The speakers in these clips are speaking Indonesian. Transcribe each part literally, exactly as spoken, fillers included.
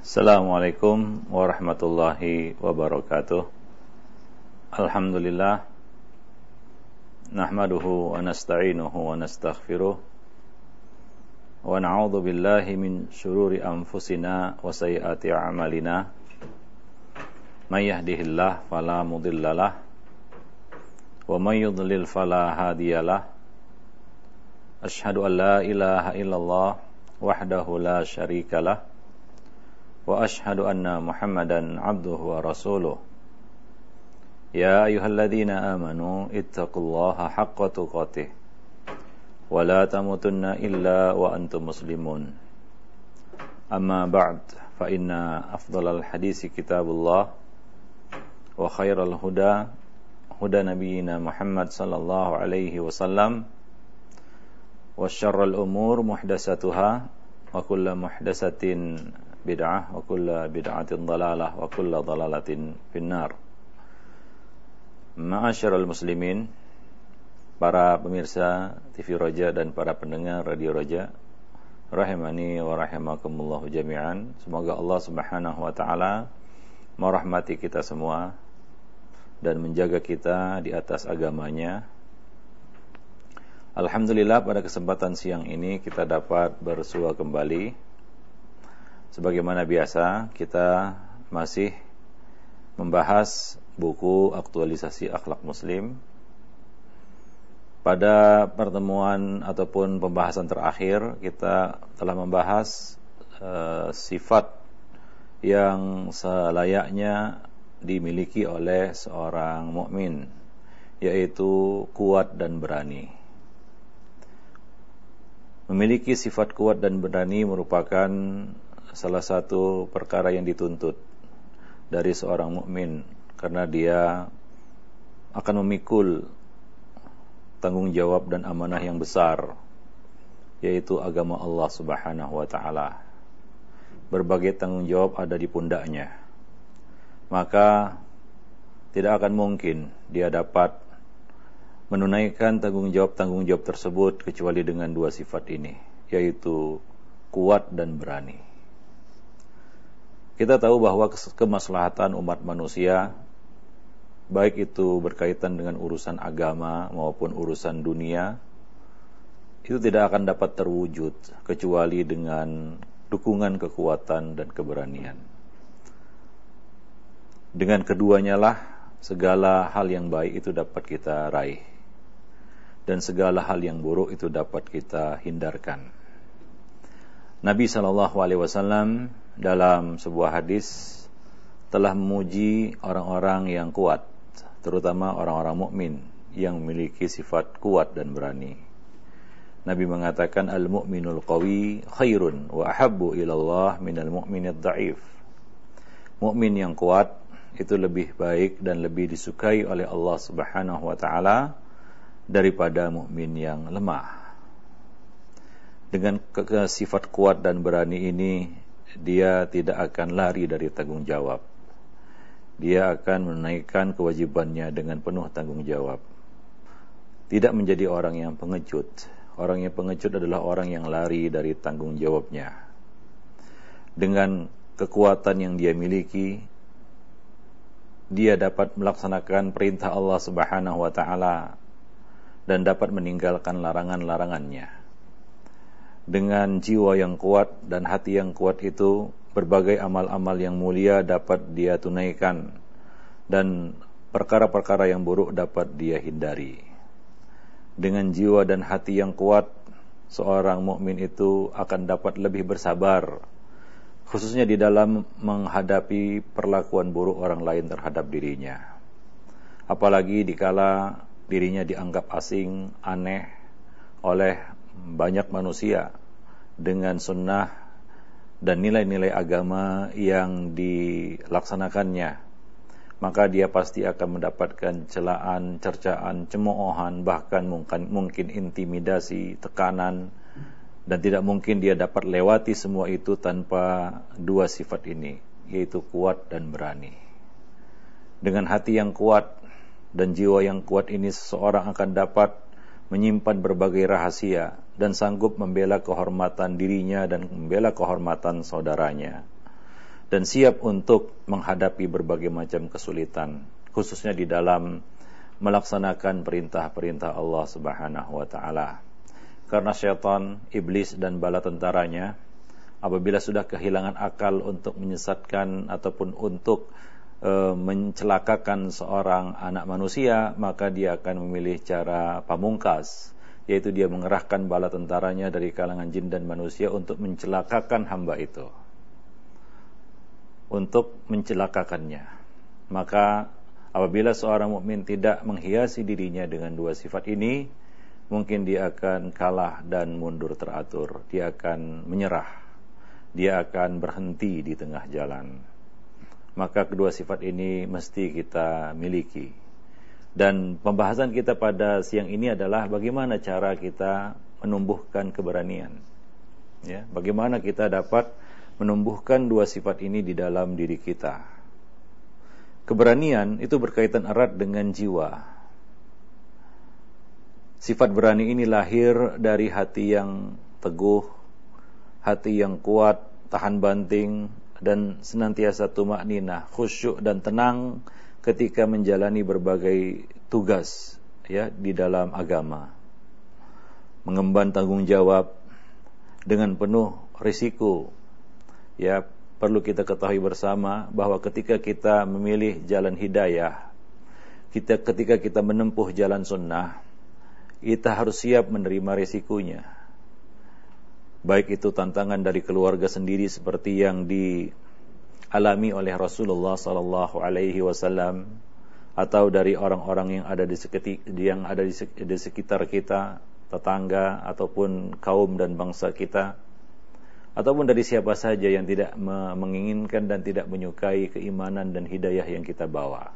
Assalamualaikum warahmatullahi wabarakatuh. Alhamdulillah, nahmaduhu wa nasta'inuhu wa nastaghfiruh, wa na'udzu billahi min syururi anfusina wa sayyiati a'malina. May yahdihillahu fala mudhillalah wa may yudlil fala hadiyalah. Asyhadu an la ilaha illallah wahdahu la syarikalah wa ashhadu anna Muhammadan abduhu wa rasuluh. Ya ayyuhalladzina amanu ittaqullaha haqqa tuqatih wa la tamutunna illa wa antum muslimun. Amma ba'd, fa inna afdalal hadisi kitabullah wa khairal huda huda nabiyyina Muhammad sallallahu alaihi wasallam wa syarrul umur muhdatsatuha wa kullu muhdatsatin bid'ah wa kullu bid'atin dhalalah wa kullu dhalalatin finnar. Ma'asyiral muslimin, para pemirsa T V Roja dan para pendengar Radio Roja, rahimani wa rahimakumullah jami'an. Semoga Allah Subhanahu wa taala merahmati kita semua dan menjaga kita di atas agamanya. Alhamdulillah, pada kesempatan siang ini kita dapat bersua kembali. Sebagaimana biasa, kita masih membahas buku aktualisasi akhlak muslim. Pada pertemuan ataupun pembahasan terakhir, kita telah membahas uh, sifat yang selayaknya dimiliki oleh seorang mukmin, yaitu kuat dan berani. Memiliki sifat kuat dan berani merupakan salah satu perkara yang dituntut dari seorang mukmin, karena dia akan memikul tanggung jawab dan amanah yang besar, yaitu agama Allah Subhanahu wa taala. Berbagai tanggung jawab ada di pundaknya. Maka tidak akan mungkin dia dapat menunaikan tanggung jawab-tanggung jawab tersebut kecuali dengan dua sifat ini, yaitu kuat dan berani. Kita tahu bahwa kemaslahatan umat manusia, baik itu berkaitan dengan urusan agama maupun urusan dunia, itu tidak akan dapat terwujud kecuali dengan dukungan kekuatan dan keberanian. Dengan keduanya lah segala hal yang baik itu dapat kita raih, dan segala hal yang buruk itu dapat kita hindarkan. Nabi sallallahu alaihi wasallam dalam sebuah hadis telah memuji orang-orang yang kuat, terutama orang-orang mukmin yang memiliki sifat kuat dan berani. Nabi mengatakan, al-mu'minul qawi khairun wa ahabbu ilallah minal mu'minid dha'if. Mukmin yang kuat itu lebih baik dan lebih disukai oleh Allah Subhanahu wa taala daripada mukmin yang lemah. Dengan sifat kuat dan berani ini, dia tidak akan lari dari tanggung jawab. Dia akan menunaikan kewajibannya dengan penuh tanggung jawab. Tidak menjadi orang yang pengecut. Orang yang pengecut adalah orang yang lari dari tanggung jawabnya. Dengan kekuatan yang dia miliki, dia dapat melaksanakan perintah Allah Subhanahu wa taala dan dapat meninggalkan larangan-larangannya. Dengan jiwa yang kuat dan hati yang kuat itu, berbagai amal-amal yang mulia dapat dia tunaikan, dan perkara-perkara yang buruk dapat dia hindari. Dengan jiwa dan hati yang kuat, seorang mukmin itu akan dapat lebih bersabar, khususnya di dalam menghadapi perlakuan buruk orang lain terhadap dirinya. Apalagi dikala dirinya dianggap asing, aneh oleh banyak manusia dengan sunnah dan nilai-nilai agama yang dilaksanakannya, maka dia pasti akan mendapatkan celaan, cercaan, cemoohan, bahkan mungkin, mungkin intimidasi, tekanan, dan tidak mungkin dia dapat lewati semua itu tanpa dua sifat ini, yaitu kuat dan berani. Dengan hati yang kuat dan jiwa yang kuat ini, seseorang akan dapat menyimpan berbagai rahasia dan sanggup membela kehormatan dirinya dan membela kehormatan saudaranya. dan siap untuk menghadapi berbagai macam kesulitan, khususnya di dalam melaksanakan perintah-perintah Allah Subhanahu wa taala. Karena syaitan, iblis dan bala tentaranya apabila sudah kehilangan akal untuk menyesatkan ataupun untuk e, mencelakakan seorang anak manusia, maka dia akan memilih cara pamungkas, yaitu dia mengerahkan bala tentaranya dari kalangan jin dan manusia untuk mencelakakan hamba itu, untuk mencelakakannya. Maka apabila seorang mukmin tidak menghiasi dirinya dengan dua sifat ini, mungkin dia akan kalah dan mundur teratur, dia akan menyerah, dia akan berhenti di tengah jalan. Maka kedua sifat ini mesti kita miliki. Dan pembahasan kita pada siang ini adalah bagaimana cara kita menumbuhkan keberanian. Ya, bagaimana kita dapat menumbuhkan dua sifat ini di dalam diri kita. Keberanian itu berkaitan erat dengan jiwa. Sifat berani ini lahir dari hati yang teguh, hati yang kuat, tahan banting, dan senantiasa tumakninah, khusyuk dan tenang ketika menjalani berbagai tugas ya di dalam agama. Mengemban tanggung jawab dengan penuh risiko. Ya, perlu kita ketahui bersama bahwa ketika kita memilih jalan hidayah, kita ketika kita menempuh jalan sunnah, kita harus siap menerima risikonya. Baik itu tantangan dari keluarga sendiri seperti yang dialami oleh Rasulullah sallallahu alaihi wasallam, atau dari orang-orang yang ada di sekitar yang ada di sekitar kita, tetangga ataupun kaum dan bangsa kita, ataupun dari siapa saja yang tidak menginginkan dan tidak menyukai keimanan dan hidayah yang kita bawa.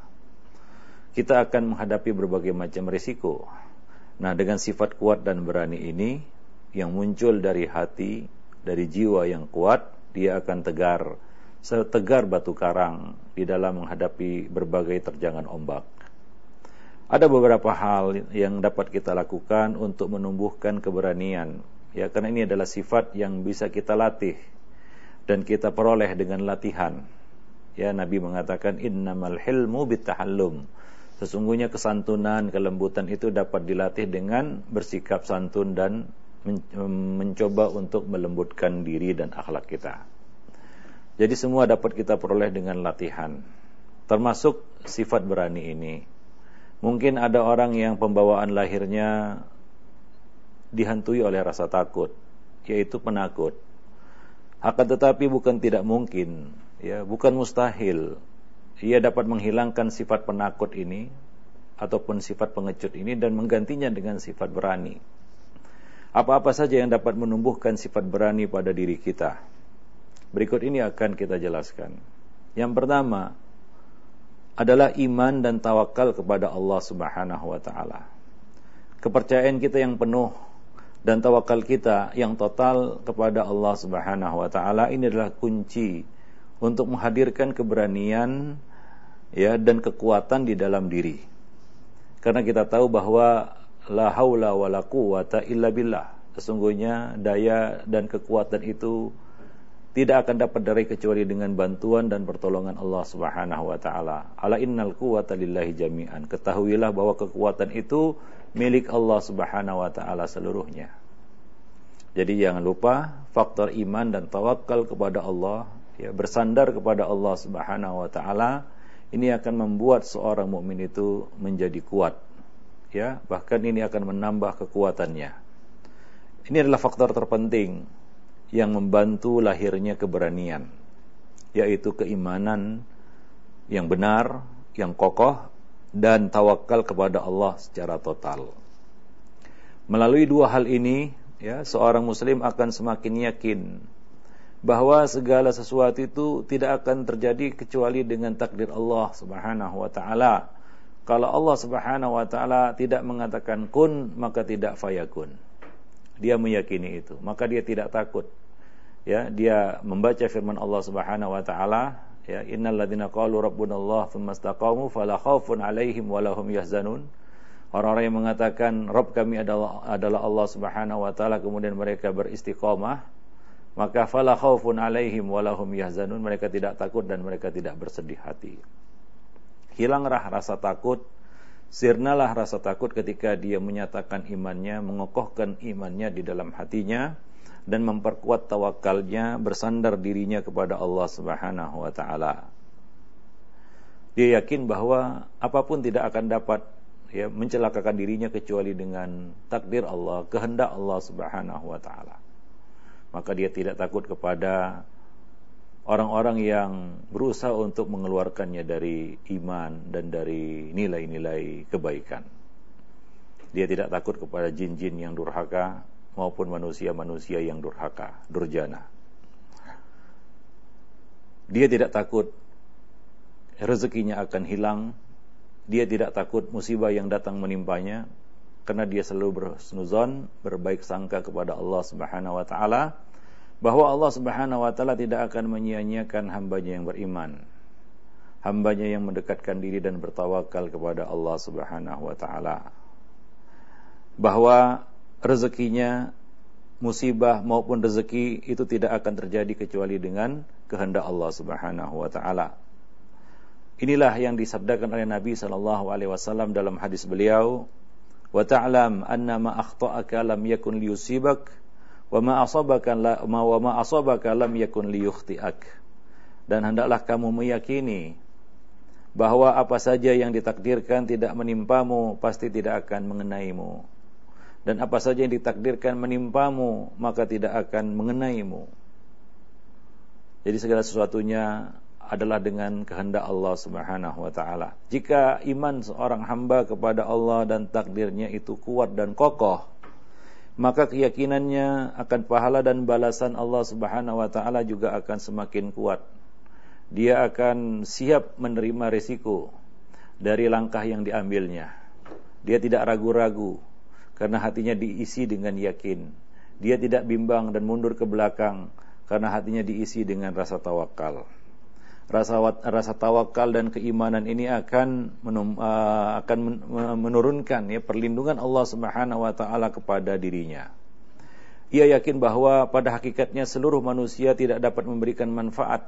Kita akan menghadapi berbagai macam risiko. Nah, dengan sifat kuat dan berani ini yang muncul dari hati, dari jiwa yang kuat, dia akan tegar, setegar batu karang di dalam menghadapi berbagai terjangan ombak. Ada beberapa hal yang dapat kita lakukan untuk menumbuhkan keberanian, ya, karena ini adalah sifat yang bisa kita latih dan kita peroleh dengan latihan. Ya, Nabi mengatakan innamal hilmu bitahallum. Sesungguhnya kesantunan, kelembutan itu dapat dilatih dengan bersikap santun dan men- mencoba untuk melembutkan diri dan akhlak kita. Jadi semua dapat kita peroleh dengan latihan, termasuk sifat berani ini. Mungkin ada orang yang pembawaan lahirnya dihantui oleh rasa takut, yaitu penakut. Akan tetapi bukan tidak mungkin, ya, bukan mustahil ia dapat menghilangkan sifat penakut ini ataupun sifat pengecut ini dan menggantinya dengan sifat berani. Apa-apa saja yang dapat menumbuhkan sifat berani pada diri kita, berikut ini akan kita jelaskan. Yang pertama adalah iman dan tawakal kepada Allah Subhanahu wa taala. Kepercayaan kita yang penuh dan tawakal kita yang total kepada Allah Subhanahu wa taala ini adalah kunci untuk menghadirkan keberanian, ya, dan kekuatan di dalam diri. Karena kita tahu bahwa la haula wala quwata illa billah. Sesungguhnya daya dan kekuatan itu tidak akan dapat diraih kecuali dengan bantuan dan pertolongan Allah Subhanahu wa taala. Ala innal quwata lillahi jami'an. Ketahuilah bahwa kekuatan itu milik Allah Subhanahu wa taala seluruhnya. Jadi jangan lupa faktor iman dan tawakal kepada Allah, ya, bersandar kepada Allah Subhanahu wa taala, ini akan membuat seorang mukmin itu menjadi kuat, ya, bahkan ini akan menambah kekuatannya. Ini adalah faktor terpenting yang membantu lahirnya keberanian, yaitu keimanan yang benar, yang kokoh, dan tawakal kepada Allah secara total. Melalui dua hal ini, ya, seorang muslim akan semakin yakin bahwa segala sesuatu itu tidak akan terjadi kecuali dengan takdir Allah Subhanahu wa taala. Kalau Allah Subhanahu wa taala tidak mengatakan kun, maka tidak fayakun. Dia meyakini itu, maka dia tidak takut. Ya, dia membaca firman Allah Subhanahu wa taala, ya, innal ladzina qalu rabbunallah tsumma istaqamu fala khaufun 'alaihim wa lahum yahzanun. Orang-orang yang mengatakan Rabb kami adalah adalah Allah Subhanahu wa taala, kemudian mereka beristiqamah, maka fala khaufun alaihim walahum yahzanun, mereka tidak takut dan mereka tidak bersedih hati. Hilanglah rasa takut, sirnalah rasa takut ketika dia menyatakan imannya, mengokohkan imannya di dalam hatinya dan memperkuat tawakalnya, bersandar dirinya kepada Allah Subhanahu wa taala. Dia yakin bahwa apapun tidak akan dapat ya mencelakakan dirinya kecuali dengan takdir Allah, kehendak Allah Subhanahu wa taala. Maka dia tidak takut kepada orang-orang yang berusaha untuk mengeluarkannya dari iman dan dari nilai-nilai kebaikan. Dia tidak takut kepada jin-jin yang durhaka maupun manusia-manusia yang durhaka, durjana. Dia tidak takut rezekinya akan hilang. Dia tidak takut musibah yang datang menimpanya, karena dia selalu berhusnuzon, berbaik sangka kepada Allah Subhanahu wa taala, bahwa Allah Subhanahu wa taala tidak akan menyia-nyiakan hambanya yang beriman, hambanya yang mendekatkan diri dan bertawakal kepada Allah Subhanahu wa taala, bahwa rezekinya, musibah maupun rezeki itu tidak akan terjadi kecuali dengan kehendak Allah Subhanahu wa taala. Inilah yang disabdakan oleh Nabi sallallahu alaihi wasallam dalam hadis beliau, wa ta'lam anna ma akhta'aka lam yakun liyusibak wa ma asabaka la wa ma asabaka lam yakun liyukhti'ak. Dan hendaklah kamu meyakini bahwa apa saja yang ditakdirkan tidak menimpamu pasti tidak akan mengenaimu, dan apa saja yang ditakdirkan menimpamu maka tidak akan mengenaimu. Jadi segala sesuatunya adalah dengan kehendak Allah Subhanahu wa taala. Jika iman seorang hamba kepada Allah dan takdirnya itu kuat dan kokoh, maka keyakinannya akan pahala dan balasan Allah Subhanahu wa taala juga akan semakin kuat. Dia akan siap menerima risiko dari langkah yang diambilnya. Dia tidak ragu-ragu karena hatinya diisi dengan yakin. Dia tidak bimbang dan mundur ke belakang karena hatinya diisi dengan rasa tawakal. Rasa rasa tawakal dan keimanan ini akan menum, uh, akan menurunkan ya perlindungan Allah Subhanahu wa taala kepada dirinya. Ia yakin bahwa pada hakikatnya seluruh manusia tidak dapat memberikan manfaat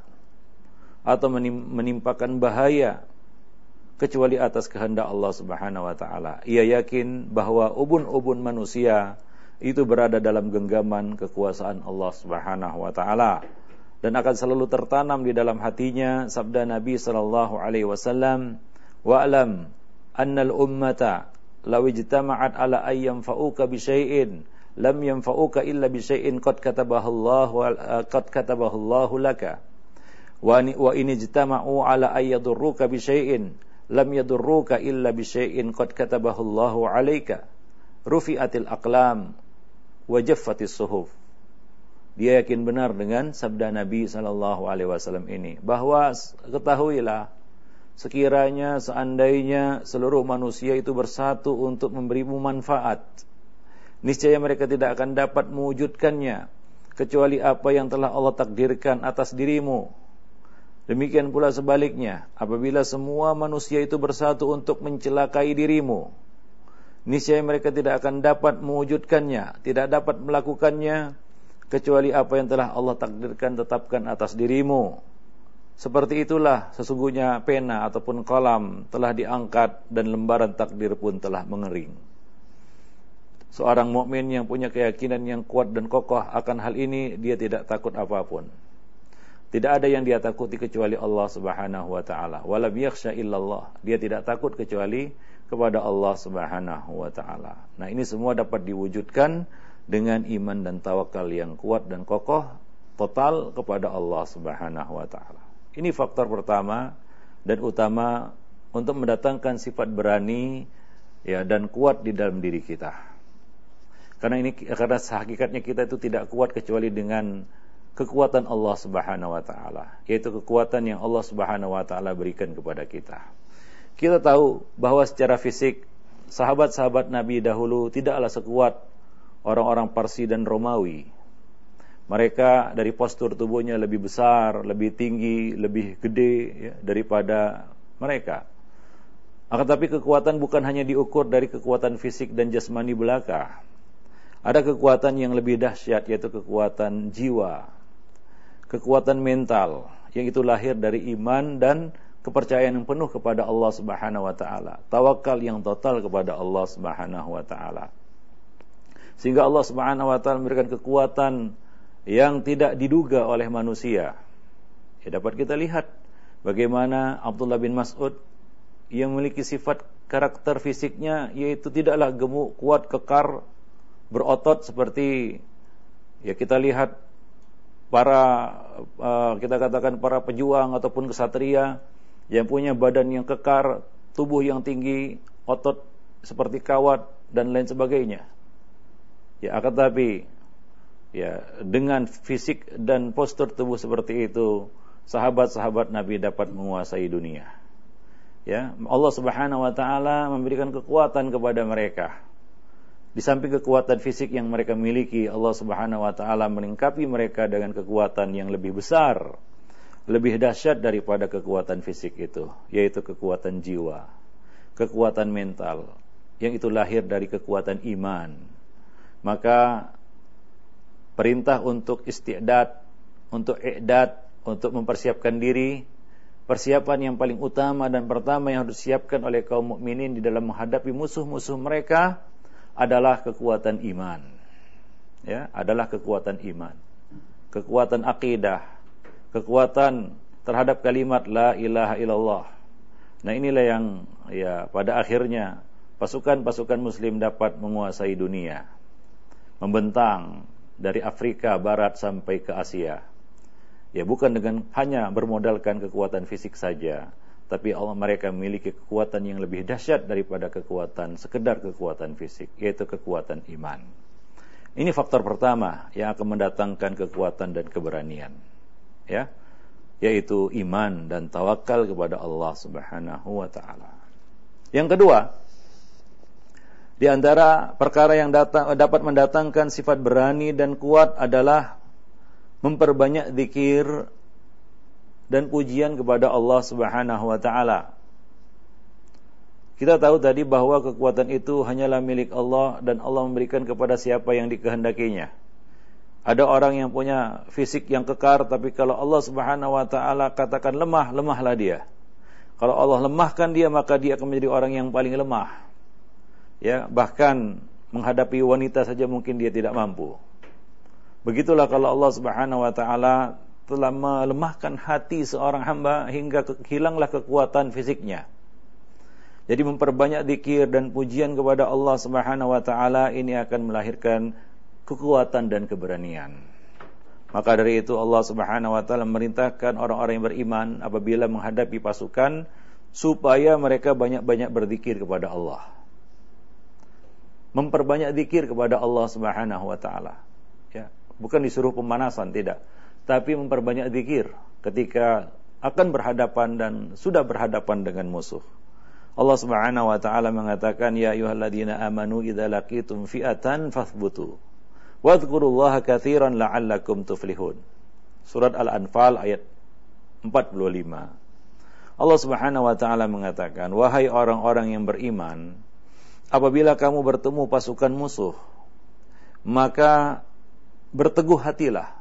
atau menimpakan bahaya kecuali atas kehendak Allah Subhanahu wa taala. Ia yakin bahwa ubun-ubun manusia itu berada dalam genggaman kekuasaan Allah Subhanahu wa taala, dan akan selalu tertanam di dalam hatinya sabda Nabi sallallahu alaihi wasallam, wa'lam annal ummata law ijtama'at ala ay yanfa'uka bi syai'in lam yanfa'uka illa bi syai'in qad katabahu Allah qad katabahu Allah laka wa in ijtama'u ala ay yadurruka bi syai'in lam yadurruka illa bi syai'in qad katabahu Allah 'alaika rufi'atil aqlam wa jaffatis suhuf. Dia yakin benar dengan sabda Nabi sallallahu alaihi wasallam ini, bahwa ketahuilah sekiranya seandainya seluruh manusia itu bersatu untuk memberimu manfaat, niscaya mereka tidak akan dapat mewujudkannya kecuali apa yang telah Allah takdirkan atas dirimu. Demikian pula sebaliknya, apabila semua manusia itu bersatu untuk mencelakai dirimu, niscaya mereka tidak akan dapat mewujudkannya, tidak dapat melakukannya kecuali apa yang telah Allah takdirkan tetapkan atas dirimu. Seperti itulah sesungguhnya pena ataupun kolam telah diangkat dan lembaran takdir pun telah mengering. Seorang mukmin yang punya keyakinan yang kuat dan kokoh akan hal ini, dia tidak takut apapun. Tidak ada yang dia takuti kecuali Allah Subhanahu wa taala. Walam yakhsha illallah. Dia tidak takut kecuali kepada Allah Subhanahu wa taala. Nah, ini semua dapat diwujudkan dengan iman dan tawakal yang kuat dan kokoh total kepada Allah Subhanahu wa taala. Ini faktor pertama dan utama untuk mendatangkan sifat berani ya dan kuat di dalam diri kita. Karena ini karena hakikatnya kita itu tidak kuat kecuali dengan kekuatan Allah Subhanahu wa taala, yaitu kekuatan yang Allah Subhanahu wa taala berikan kepada kita. Kita tahu bahwa secara fisik sahabat-sahabat Nabi dahulu tidaklah sekuat orang-orang Parsi dan Romawi. Mereka dari postur tubuhnya lebih besar, lebih tinggi, lebih gede ya, daripada mereka. Akan tapi kekuatan bukan hanya diukur dari kekuatan fisik dan jasmani belaka. Ada kekuatan yang lebih dahsyat, yaitu kekuatan jiwa, kekuatan mental yang itu lahir dari iman dan kepercayaan yang penuh kepada Allah Subhanahu wa taala, tawakal yang total kepada Allah Subhanahu wa taala. Sehingga Allah Subhanahu wa taala memberikan kekuatan yang tidak diduga oleh manusia. Ya, dapat kita lihat bagaimana Abdullah bin Mas'ud yang memiliki sifat karakter fisiknya yaitu tidaklah gemuk, kuat, kekar, berotot seperti ya kita lihat para uh, kita katakan para pejuang ataupun kesatria yang punya badan yang kekar, tubuh yang tinggi, otot seperti kawat dan lain sebagainya. Ya, akan tapi ya dengan fisik dan postur tubuh seperti itu, sahabat-sahabat Nabi dapat menguasai dunia. Ya, Allah Subhanahu wa taala memberikan kekuatan kepada mereka. Di samping kekuatan fisik yang mereka miliki, Allah Subhanahu wa taala melengkapi mereka dengan kekuatan yang lebih besar, lebih dahsyat daripada kekuatan fisik itu, yaitu kekuatan jiwa, kekuatan mental, yang itu lahir dari kekuatan iman. Maka perintah untuk isti'dad, untuk i'dad, untuk mempersiapkan diri, persiapan yang paling utama dan pertama yang harus disiapkan oleh kaum mukminin di dalam menghadapi musuh-musuh mereka adalah kekuatan iman. Ya, adalah kekuatan iman. Kekuatan akidah, kekuatan terhadap kalimat la ilaha illallah. Nah, inilah yang ya pada akhirnya pasukan-pasukan muslim dapat menguasai dunia. Membentang dari Afrika Barat sampai ke Asia. Ya, bukan dengan hanya bermodalkan kekuatan fisik saja, tapi Allah mereka memiliki kekuatan yang lebih dahsyat daripada kekuatan sekedar kekuatan fisik, yaitu kekuatan iman. Ini faktor pertama yang akan mendatangkan kekuatan dan keberanian, ya, yaitu iman dan tawakal kepada Allah Subhanahu wa taala. Yang kedua, di antara perkara yang datang, dapat mendatangkan sifat berani dan kuat adalah memperbanyak zikir dan pujian kepada Allah Subhanahu wa taala. Kita tahu tadi bahwa kekuatan itu hanyalah milik Allah dan Allah memberikan kepada siapa yang dikehendakinya. Ada orang yang punya fisik yang kekar, tapi kalau Allah Subhanahu wa taala katakan lemah, lemahlah dia. Kalau Allah lemahkan dia, maka dia akan menjadi orang yang paling lemah. Ya, bahkan menghadapi wanita saja mungkin dia tidak mampu. Begitulah kalau Allah Subhanahu wa taala telah melemahkan hati seorang hamba hingga ke, hilanglah kekuatan fisiknya. Jadi memperbanyak zikir dan pujian kepada Allah Subhanahu wa taala ini akan melahirkan kekuatan dan keberanian. Maka dari itu Allah Subhanahu wa taala memerintahkan orang-orang yang beriman apabila menghadapi pasukan supaya mereka banyak-banyak berzikir kepada Allah. Memperbanyak zikir kepada Allah Subhanahu wa taala. Ya. Bukan disuruh pemanasan, tidak. Tapi memperbanyak zikir ketika akan berhadapan dan sudah berhadapan dengan musuh. Allah Subhanahu wa taala mengatakan, ya ayyuhalladzina amanu idza laqitum fi'atan fathbutu wadhkurullaha katsiran la'allakum tuflihun. Surat Al-Anfal ayat empat puluh lima. Allah Subhanahu wa taala mengatakan, wahai orang-orang yang beriman, apabila kamu bertemu pasukan musuh, maka berteguh hatilah,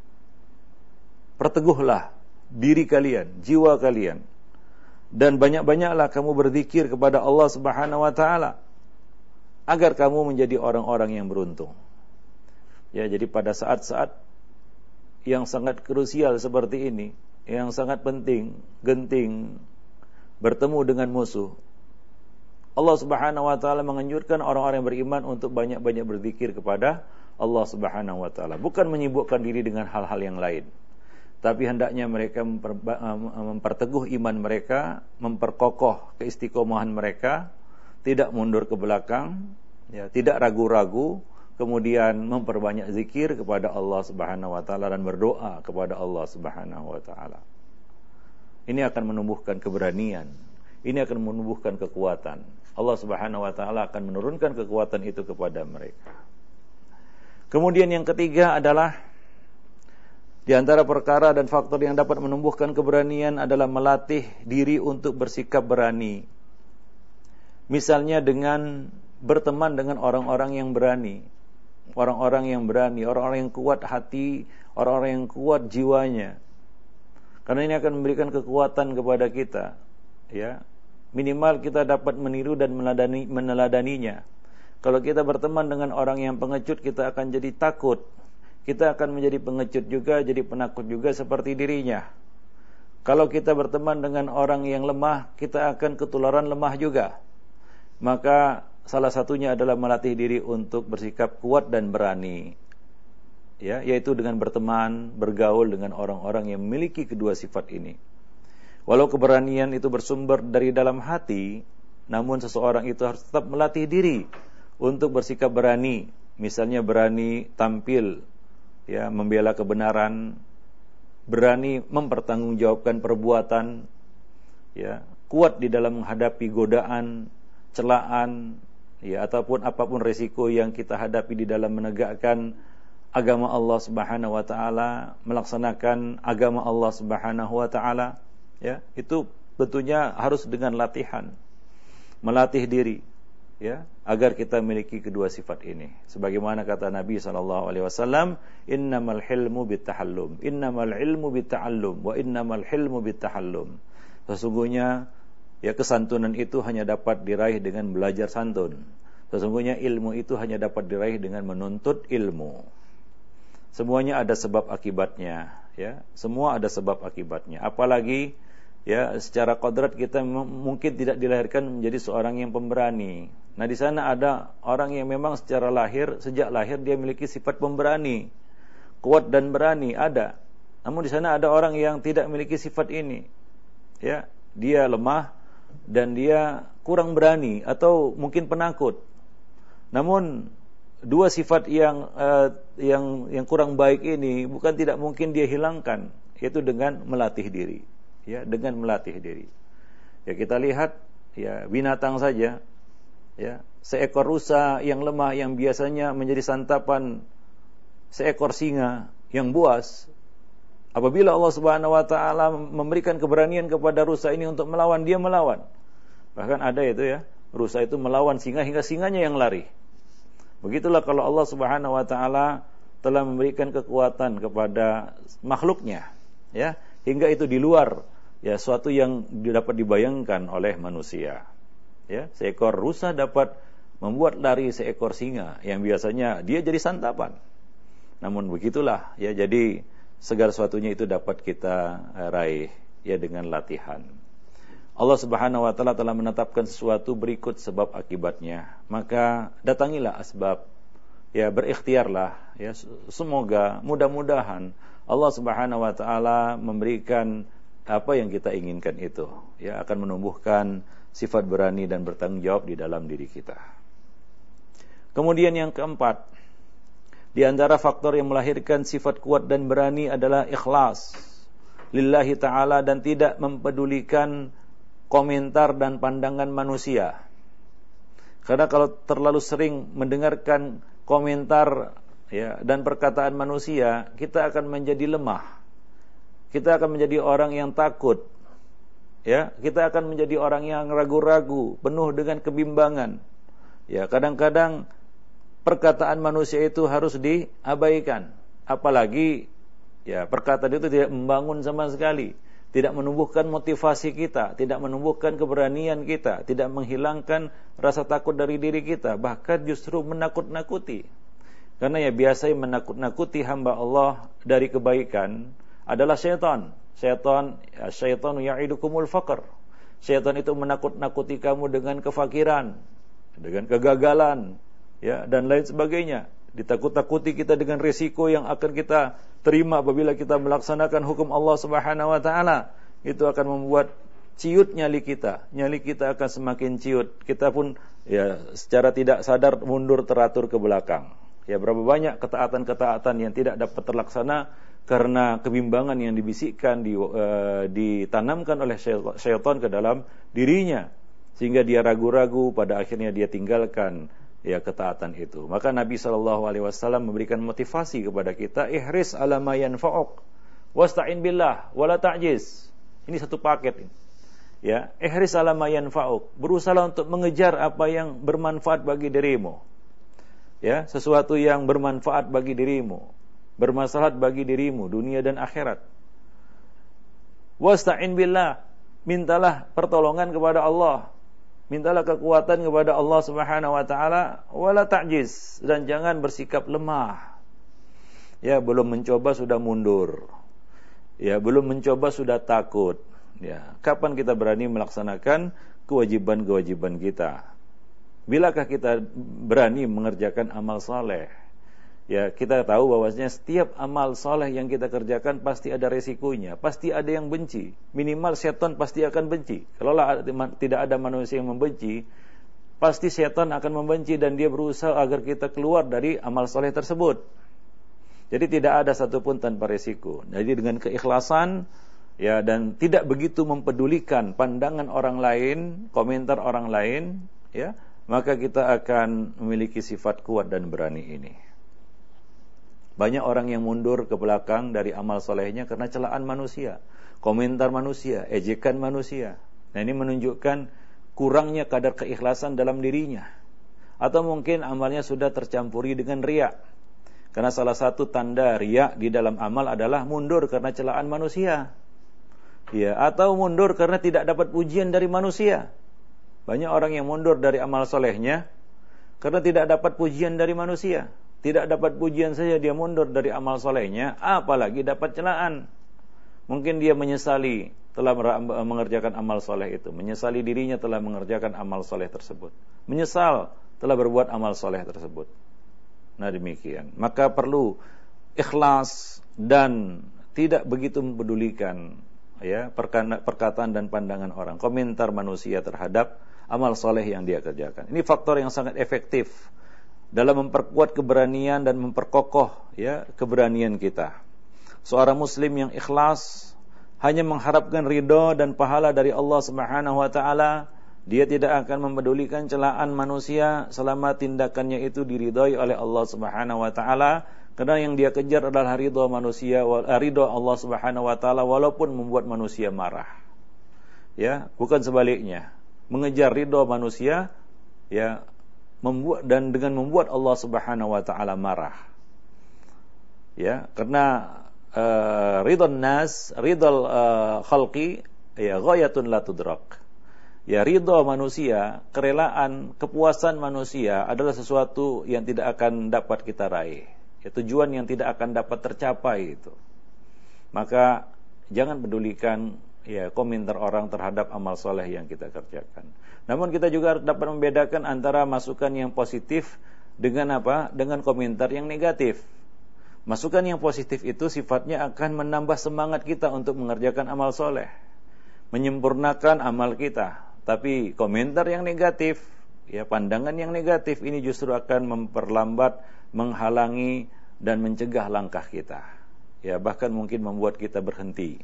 perteguhlah diri kalian, jiwa kalian, dan banyak-banyaklah kamu berzikir kepada Allah Subhanahu wa taala agar kamu menjadi orang-orang yang beruntung. Ya, jadi pada saat-saat yang sangat krusial seperti ini, yang sangat penting, genting bertemu dengan musuh, Allah Subhanahu wa taala menganjurkan orang-orang yang beriman untuk banyak-banyak berzikir kepada Allah Subhanahu wa taala, bukan menyibukkan diri dengan hal-hal yang lain. Tapi hendaknya mereka memper, memperteguh iman mereka, memperkokoh keistiqomahan mereka, tidak mundur ke belakang, ya, tidak ragu-ragu, kemudian memperbanyak zikir kepada Allah Subhanahu wa taala dan berdoa kepada Allah Subhanahu wa taala. Ini akan menumbuhkan keberanian, ini akan menumbuhkan kekuatan. Allah Subhanahu wa taala akan menurunkan kekuatan itu kepada mereka. Kemudian yang ketiga adalah di antara perkara dan faktor yang dapat menumbuhkan keberanian adalah melatih diri untuk bersikap berani. Misalnya dengan berteman dengan orang-orang yang berani, orang-orang yang berani, orang-orang yang kuat hati, orang-orang yang kuat jiwanya. Karena ini akan memberikan kekuatan kepada kita, ya. Minimal kita dapat meniru dan meneladani, meneladaninya. Kalau kita berteman dengan orang yang pengecut, kita akan jadi takut. Kita akan menjadi pengecut juga, jadi penakut juga seperti dirinya. Kalau kita berteman dengan orang yang lemah, kita akan ketularan lemah juga. Maka salah satunya adalah melatih diri untuk bersikap kuat dan berani. Ya, yaitu dengan berteman, bergaul dengan orang-orang yang memiliki kedua sifat ini. Walau keberanian itu bersumber dari dalam hati, namun seseorang itu harus tetap melatih diri untuk bersikap berani. Misalnya berani tampil, ya, membela kebenaran, berani mempertanggungjawabkan perbuatan, ya, kuat di dalam menghadapi godaan, celaan, ya, ataupun apapun resiko yang kita hadapi di dalam menegakkan agama Allah Subhanahu wa taala, melaksanakan agama Allah Subhanahu wa taala, ya, itu tentunya harus dengan latihan. Melatih diri, ya, agar kita memiliki kedua sifat ini. Sebagaimana kata Nabi sallallahu alaihi wasallam, "Innamal hilmu bittahallum, innamal ilmu bitta'allum, wa innamal hilmu bittahallum." Sesungguhnya, ya, kesantunan itu hanya dapat diraih dengan belajar santun. Sesungguhnya ilmu itu hanya dapat diraih dengan menuntut ilmu. Semuanya ada sebab akibatnya, ya. Semua ada sebab akibatnya. Apalagi, ya, secara kodrat kita mungkin tidak dilahirkan menjadi seorang yang pemberani. Nah, di sana ada orang yang memang secara lahir, sejak lahir dia memiliki sifat pemberani, kuat dan berani, ada. Namun di sana ada orang yang tidak memiliki sifat ini, ya. Dia lemah dan dia kurang berani atau mungkin penakut. Namun dua sifat yang uh, yang yang kurang baik ini bukan tidak mungkin dia hilangkan, yaitu dengan melatih diri, ya, dengan melatih diri. Ya, kita lihat, ya, binatang saja, ya, seekor rusa yang lemah yang biasanya menjadi santapan seekor singa yang buas, apabila Allah Subhanahu wa taala memberikan keberanian kepada rusa ini untuk melawan, dia melawan. Bahkan ada itu, ya, rusa itu melawan singa hingga singanya yang lari. Begitulah kalau Allah Subhanahu wa taala telah memberikan kekuatan kepada makhluknya, ya, hingga itu di luar, ya, suatu yang dapat dibayangkan oleh manusia. Ya, seekor rusa dapat membuat lari seekor singa yang biasanya dia jadi santapan. Namun begitulah, ya, jadi segala sesuatunya itu dapat kita raih, ya, dengan latihan. Allah Subhanahu wa taala telah menetapkan sesuatu berikut sebab akibatnya. Maka datangilah asbab, ya, berikhtiarlah, ya, semoga mudah-mudahan Allah Subhanahu wa taala memberikan apa yang kita inginkan itu, ya, akan menumbuhkan sifat berani dan bertanggung jawab di dalam diri kita. Kemudian yang keempat, di antara faktor yang melahirkan sifat kuat dan berani adalah ikhlas lillahi ta'ala dan tidak mempedulikan komentar dan pandangan manusia. Karena kalau terlalu sering mendengarkan komentar, ya, dan perkataan manusia, kita akan menjadi lemah. Kita akan menjadi orang yang takut, ya, kita akan menjadi orang yang ragu-ragu, penuh dengan kebimbangan. Ya, kadang-kadang perkataan manusia itu harus diabaikan, apalagi, ya, perkataan itu tidak membangun sama sekali, tidak menumbuhkan motivasi kita, tidak menumbuhkan keberanian kita, tidak menghilangkan rasa takut dari diri kita, bahkan justru menakut-nakuti. Karena, ya, biasanya menakut-nakuti hamba Allah dari kebaikan adalah syaitan. Syaitan, ya, syaitan ya'idukumul faqr. Syaitan itu menakut-nakuti kamu dengan kefakiran, dengan kegagalan, ya, dan lain sebagainya. Ditakut-takuti kita dengan risiko yang akan kita terima apabila kita melaksanakan hukum Allah Subhanahu wa taala. Itu akan membuat ciut nyali kita. Nyali kita akan semakin ciut. Kita pun, ya, secara tidak sadar mundur teratur ke belakang. Ya, berapa banyak ketaatan-ketaatan yang tidak dapat terlaksana karena kebimbangan yang dibisikkan, di, uh, ditanamkan oleh syaitan ke dalam dirinya, sehingga dia ragu-ragu, pada akhirnya dia tinggalkan, ya, ketaatan itu. Maka Nabi shallallahu alaihi wasallam memberikan motivasi kepada kita, ihris ala ma yanfa'uk wasta'in billah wala ta'jiz. Ini satu paket ini. Ya, ihris ala ma yanfa'uk, berusaha untuk mengejar apa yang bermanfaat bagi dirimu. Ya, sesuatu yang bermanfaat bagi dirimu. bermaslahat bagi dirimu dunia dan akhirat. Wasta'in billah, mintalah pertolongan kepada Allah, mintalah kekuatan kepada Allah Subhanahu wa taala, wala ta'jiz, dan jangan bersikap lemah. Ya, belum mencoba sudah mundur. Ya, belum mencoba sudah takut. Ya, kapan kita berani melaksanakan kewajiban-kewajiban kita? Bilakah kita berani mengerjakan amal saleh? Ya, kita tahu bahwasanya setiap amal saleh yang kita kerjakan pasti ada resikonya, pasti ada yang benci. Minimal setan pasti akan benci. Kalau tidak ada manusia yang membenci, pasti setan akan membenci dan dia berusaha agar kita keluar dari amal saleh tersebut. Jadi tidak ada satupun tanpa resiko. Jadi dengan keikhlasan, ya, dan tidak begitu mempedulikan pandangan orang lain, komentar orang lain, ya, maka kita akan memiliki sifat kuat dan berani ini. Banyak orang yang mundur ke belakang dari amal solehnya karena celaan manusia, komentar manusia, ejekan manusia. Nah, ini menunjukkan kurangnya kadar keikhlasan dalam dirinya. Atau mungkin amalnya sudah tercampuri dengan riya. Karena salah satu tanda riya di dalam amal adalah mundur karena celaan manusia. Ya, atau mundur karena tidak dapat pujian dari manusia. Banyak orang yang mundur dari amal solehnya karena tidak dapat pujian dari manusia. Tidak dapat pujian saja dia mundur dari amal solehnya, apalagi dapat celaan. Mungkin dia menyesali telah mengerjakan amal soleh itu, menyesali dirinya telah mengerjakan amal soleh tersebut, menyesal telah berbuat amal soleh tersebut. Nah, demikian. Maka perlu ikhlas dan tidak begitu mempedulikan, ya, perkataan dan pandangan orang, komentar manusia terhadap amal soleh yang dia kerjakan. Ini faktor yang sangat efektif dalam memperkuat keberanian dan memperkokoh, ya, keberanian kita. Seorang muslim yang ikhlas hanya mengharapkan ridha dan pahala dari Allah Subhanahu wa taala. Dia tidak akan mempedulikan celaan manusia selama tindakannya itu diridhai oleh Allah Subhanahu wa taala, karena yang dia kejar adalah ridha manusia, ridha Allah Subhanahu wa taala walaupun membuat manusia marah. Ya, bukan sebaliknya. Mengejar ridha manusia, ya, membuat dan dengan membuat Allah Subhanahu wa taala marah. Ya, karena uh, ridhan nas, ridhal uh, khalqi, ya, ghayatun la tudrak. Ya, ridha manusia, kerelaan, kepuasan manusia adalah sesuatu yang tidak akan dapat kita raih. Ya, tujuan yang tidak akan dapat tercapai itu. Maka jangan pedulikan, ya, komentar orang terhadap amal soleh yang kita kerjakan. Namun kita juga dapat membedakan antara masukan yang positif dengan apa? Dengan komentar yang negatif. Masukan yang positif itu sifatnya akan menambah semangat kita untuk mengerjakan amal soleh, menyempurnakan amal kita. Tapi komentar yang negatif, ya, pandangan yang negatif ini justru akan memperlambat, menghalangi dan mencegah langkah kita. Ya, bahkan mungkin membuat kita berhenti.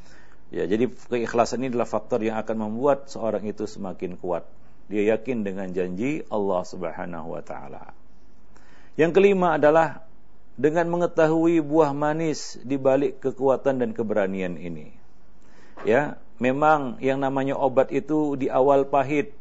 Ya, jadi keikhlasan ini adalah faktor yang akan membuat seorang itu semakin kuat. Dia yakin dengan janji Allah Subhanahu wa taala. Yang kelima adalah dengan mengetahui buah manis di balik kekuatan dan keberanian ini. Ya, memang yang namanya obat itu di awal pahit,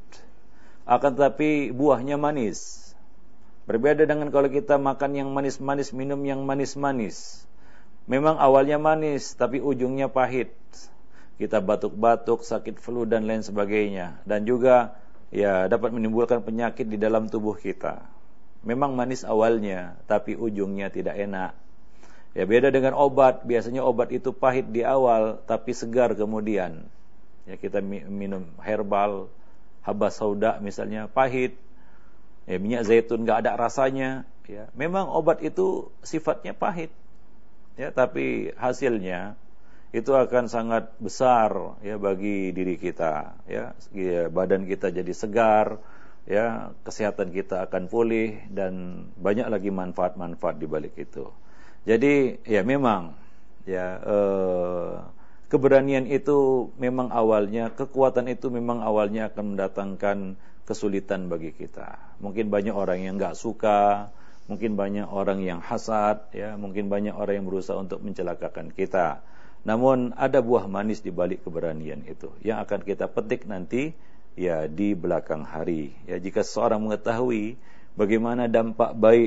akan tetapi buahnya manis. Berbeda dengan kalau kita makan yang manis-manis, minum yang manis-manis. Memang awalnya manis, tapi ujungnya pahit. Kita batuk-batuk, sakit flu dan lain sebagainya, dan juga, ya, dapat menimbulkan penyakit di dalam tubuh kita. Memang manis awalnya, tapi ujungnya tidak enak. Ya, beda dengan obat. Biasanya obat itu pahit di awal, tapi segar kemudian. Ya, kita minum herbal, habas sauda misalnya, pahit. Ya, minyak zaitun nggak ada rasanya. Ya, memang obat itu sifatnya pahit. Ya, tapi hasilnya itu akan sangat besar, ya, bagi diri kita. Ya, ya, badan kita jadi segar. Ya, kesehatan kita akan pulih dan banyak lagi manfaat-manfaat di balik itu. Jadi, ya, memang, ya, eh, keberanian itu memang awalnya, kekuatan itu memang awalnya akan mendatangkan kesulitan bagi kita. Mungkin banyak orang yang nggak suka, mungkin banyak orang yang hasad, ya, mungkin banyak orang yang berusaha untuk mencelakakan kita. Namun ada buah manis di balik keberanian itu yang akan kita petik nanti, ya, di belakang hari. Ya, jika seseorang mengetahui bagaimana dampak baik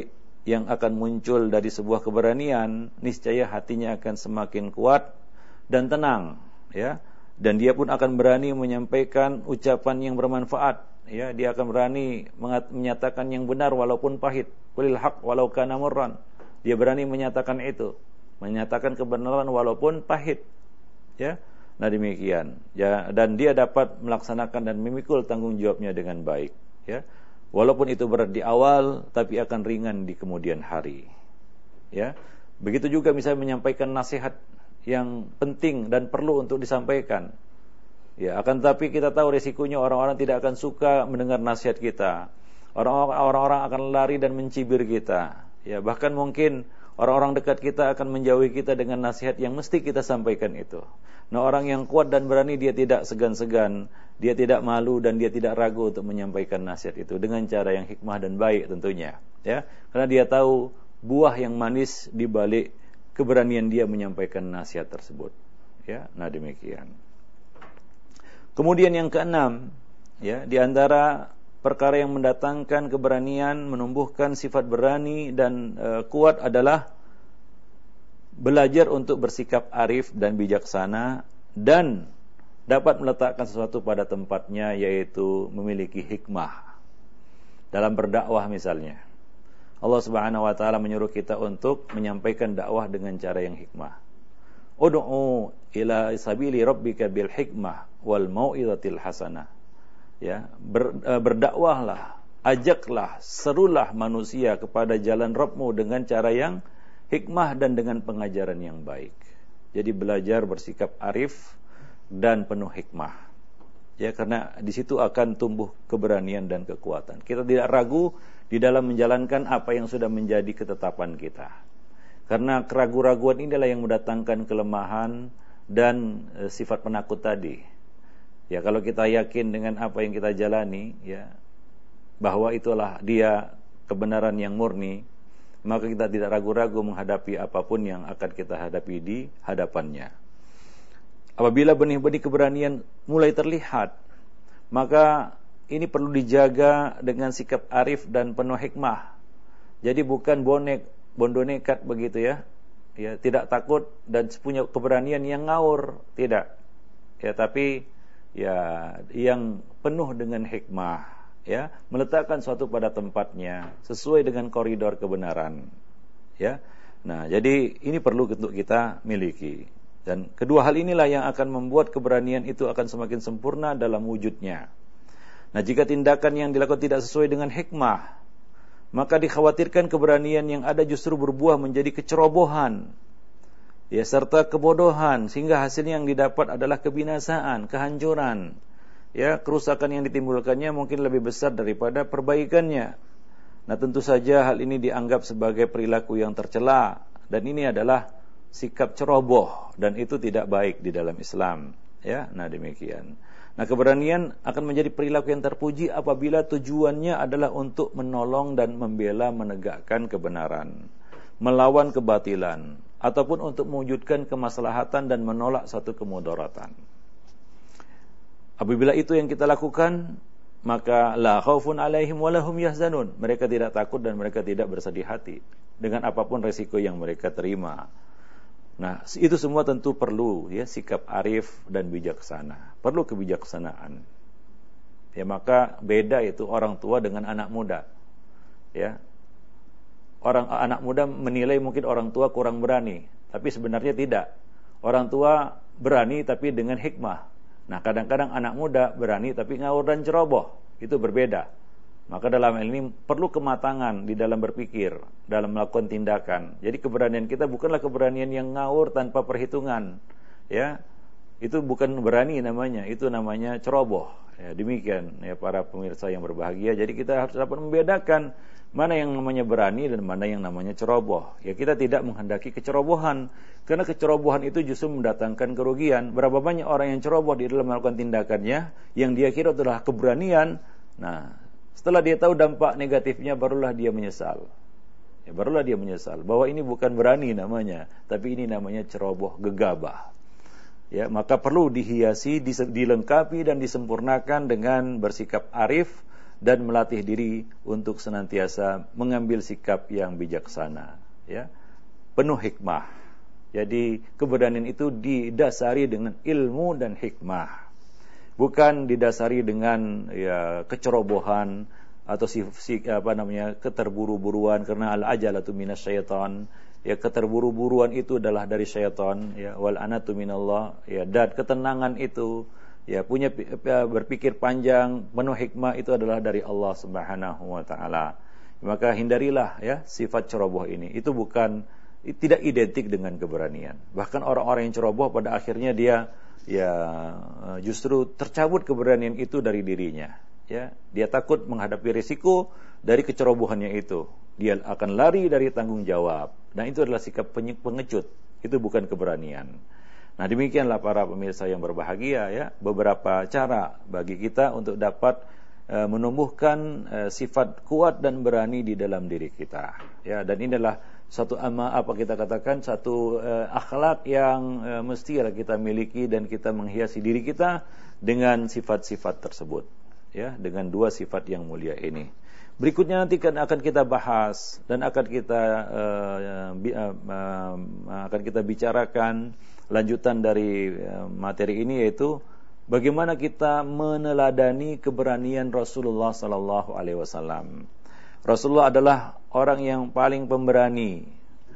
yang akan muncul dari sebuah keberanian, niscaya hatinya akan semakin kuat dan tenang, ya. Dan dia pun akan berani menyampaikan ucapan yang bermanfaat, ya. Dia akan berani menyatakan yang benar walaupun pahit. Qulil haq walau kana murran. Dia berani menyatakan itu, menyatakan kebenaran walaupun pahit, ya. Nah demikian, ya. Dan dia dapat melaksanakan dan memikul tanggung jawabnya dengan baik, ya. Walaupun itu berat di awal, tapi akan ringan di kemudian hari. Ya, begitu juga misalnya menyampaikan nasihat yang penting dan perlu untuk disampaikan. Ya, akan tetapi kita tahu resikonya orang-orang tidak akan suka mendengar nasihat kita. Orang-orang akan lari dan mencibir kita. Ya, bahkan mungkin orang-orang dekat kita akan menjauhi kita dengan nasihat yang mesti kita sampaikan itu. Nah, orang yang kuat dan berani dia tidak segan-segan, dia tidak malu dan dia tidak ragu untuk menyampaikan nasihat itu dengan cara yang hikmah dan baik tentunya, ya. Karena dia tahu buah yang manis di balik keberanian dia menyampaikan nasihat tersebut, ya. Nah, demikian. Kemudian yang keenam, ya, di antara perkara yang mendatangkan keberanian, menumbuhkan sifat berani dan e, kuat adalah belajar untuk bersikap arif dan bijaksana dan dapat meletakkan sesuatu pada tempatnya, yaitu memiliki hikmah dalam berdakwah misalnya. Allah Subhanahu wa taala menyuruh kita untuk menyampaikan dakwah dengan cara yang hikmah. Ud'u ila sabili rabbika bil hikmah wal mau'izatil hasanah. Ya, ber, berdakwahlah, ajaklah, serulah manusia kepada jalan Rabbmu dengan cara yang hikmah dan dengan pengajaran yang baik. Jadi belajar bersikap arif dan penuh hikmah. Ya, karena di situ akan tumbuh keberanian dan kekuatan. Kita tidak ragu di dalam menjalankan apa yang sudah menjadi ketetapan kita. Karena keraguan-raguan inilah yang mendatangkan kelemahan dan e, sifat penakut tadi. Ya, kalau kita yakin dengan apa yang kita jalani, ya, bahwa itulah dia kebenaran yang murni, maka kita tidak ragu-ragu menghadapi apapun yang akan kita hadapi di hadapannya. Apabila benih-benih keberanian mulai terlihat, maka ini perlu dijaga dengan sikap arif dan penuh hikmah. Jadi bukan bonek, bondo nekat begitu ya. Ya, tidak takut dan punya keberanian yang ngawur, tidak. Ya, tapi ya yang penuh dengan hikmah, ya, meletakkan suatu pada tempatnya sesuai dengan koridor kebenaran, ya. Nah, jadi ini perlu untuk kita miliki. Dan kedua hal inilah yang akan membuat keberanian itu akan semakin sempurna dalam wujudnya. Nah, jika tindakan yang dilakukan tidak sesuai dengan hikmah, maka dikhawatirkan keberanian yang ada justru berbuah menjadi kecerobohan, ya, serta kebodohan, sehingga hasilnya yang didapat adalah kebinasaan, kehancuran. Ya, kerusakan yang ditimbulkannya mungkin lebih besar daripada perbaikannya. Nah, tentu saja hal ini dianggap sebagai perilaku yang tercela, dan ini adalah sikap ceroboh, dan itu tidak baik di dalam Islam. Ya, nah demikian. Nah, keberanian akan menjadi perilaku yang terpuji apabila tujuannya adalah untuk menolong dan membela menegakkan kebenaran, melawan kebatilan, ataupun untuk mewujudkan kemaslahatan dan menolak satu kemudaratan. Apabila itu yang kita lakukan, maka la khaufun alaihim wa lahum yahzanun. Mereka tidak takut dan mereka tidak bersedih hati dengan apapun resiko yang mereka terima. Nah, itu semua tentu perlu, ya, sikap arif dan bijaksana. Perlu kebijaksanaan. Ya, maka beda itu orang tua dengan anak muda. Ya. Orang anak muda menilai mungkin orang tua kurang berani, tapi sebenarnya tidak. Orang tua berani tapi dengan hikmah. Nah, kadang-kadang anak muda berani tapi ngawur dan ceroboh. Itu berbeda. Maka dalam hal ini perlu kematangan di dalam berpikir, dalam melakukan tindakan. Jadi keberanian kita bukanlah keberanian yang ngawur tanpa perhitungan. Ya, itu bukan berani namanya, itu namanya ceroboh. Ya, demikian ya para pemirsa yang berbahagia. Jadi kita harus dapat membedakan mana yang namanya berani dan mana yang namanya ceroboh. Ya, kita tidak menghendaki kecerobohan, karena kecerobohan itu justru mendatangkan kerugian. Berapa banyak orang yang ceroboh di dalam melakukan tindakannya yang dia kira adalah keberanian. Nah, setelah dia tahu dampak negatifnya, barulah dia menyesal. Ya, barulah dia menyesal bahwa ini bukan berani namanya, tapi ini namanya ceroboh, gegabah. Ya, maka perlu dihiasi, dilengkapi dan disempurnakan dengan bersikap arif dan melatih diri untuk senantiasa mengambil sikap yang bijaksana, ya, penuh hikmah. Jadi keberanian itu didasari dengan ilmu dan hikmah, bukan didasari dengan ya kecerobohan atau si, si apa namanya keterburu-buruan, karena al-ajalatu minasyaitan. Ya, keterburu-buruan itu adalah dari syaitan, ya, wal anatu minallah, ya, dan ketenangan itu, ya, punya berpikir panjang, penuh hikmah itu adalah dari Allah Subhanahu wa taala. Maka hindarilah, ya, sifat ceroboh ini. Itu bukan, tidak identik dengan keberanian. Bahkan orang-orang yang ceroboh pada akhirnya dia, ya, justru tercabut keberanian itu dari dirinya, ya. Dia takut menghadapi risiko dari kecerobohannya itu. Dia akan lari dari tanggung jawab. Nah, itu adalah sikap pengecut. Itu bukan keberanian. Nah, demikianlah para pemirsa yang berbahagia, ya, beberapa cara bagi kita untuk dapat e, menumbuhkan e, sifat kuat dan berani di dalam diri kita. Ya, dan inilah satu ama apa kita katakan satu e, akhlak yang e, mesti kita miliki dan kita menghiasi diri kita dengan sifat-sifat tersebut. Ya, dengan dua sifat yang mulia ini. Berikutnya nanti akan kita bahas dan akan kita uh, bi, uh, uh, akan kita bicarakan lanjutan dari uh, materi ini, yaitu bagaimana kita meneladani keberanian Rasulullah sallallahu alaihi wasallam. Rasulullah adalah orang yang paling pemberani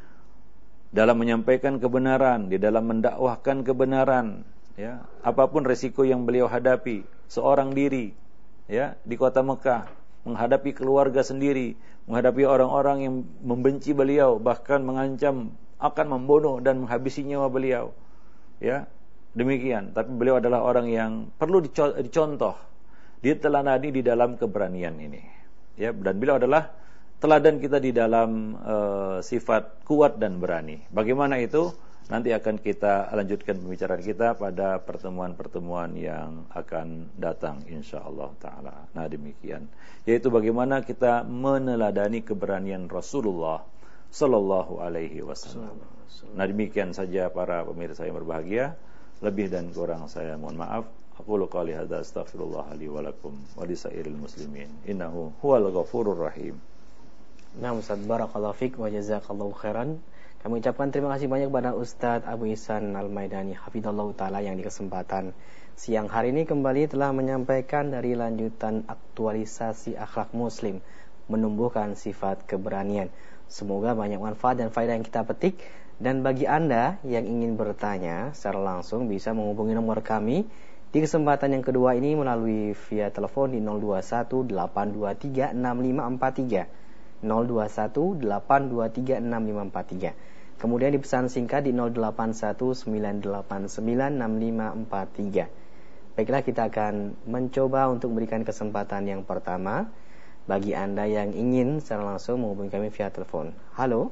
dalam menyampaikan kebenaran, di dalam mendakwahkan kebenaran, ya, apapun resiko yang beliau hadapi, seorang diri, ya, di kota Mekah, menghadapi keluarga sendiri, menghadapi orang-orang yang membenci beliau, bahkan mengancam akan membunuh dan menghabisi nyawa beliau, ya, demikian. Tapi beliau adalah orang yang perlu dicontoh, diteladani di dalam keberanian ini, ya. Dan beliau adalah teladan kita di dalam uh, sifat kuat dan berani. Bagaimana itu? Nanti akan kita lanjutkan pembicaraan kita pada pertemuan-pertemuan yang akan datang insyaallah ta'ala. Nah, demikian. Yaitu bagaimana kita meneladani keberanian Rasulullah sallallahu alaihi wasallam. Nah, demikian saja para pemirsa yang berbahagia. Lebih dan kurang saya mohon maaf. Aqulu qouli hadza astaghfirullah li wa lakum wa lisairil muslimin. Innahu huwal ghafurur rahim. Nah, Ustaz, barakallahu fik wa jazakallahu khairan. Kami ucapkan terima kasih banyak kepada Ustadz Abu Ihsan Al-Maidani hafizallahu ta'ala yang di kesempatan siang hari ini kembali telah menyampaikan dari lanjutan aktualisasi akhlak muslim, menumbuhkan sifat keberanian. Semoga banyak manfaat dan faedah yang kita petik. Dan bagi Anda yang ingin bertanya secara langsung bisa menghubungi nomor kami di kesempatan yang kedua ini melalui via telepon di nol dua satu delapan dua tiga enam lima empat tiga nol dua satu delapan dua tiga enam lima empat tiga. Kemudian di pesan singkat di nol delapan satu sembilan delapan sembilan enam lima empat tiga. Baiklah, kita akan mencoba untuk memberikan kesempatan yang pertama bagi Anda yang ingin secara langsung menghubungi kami via telepon. Halo.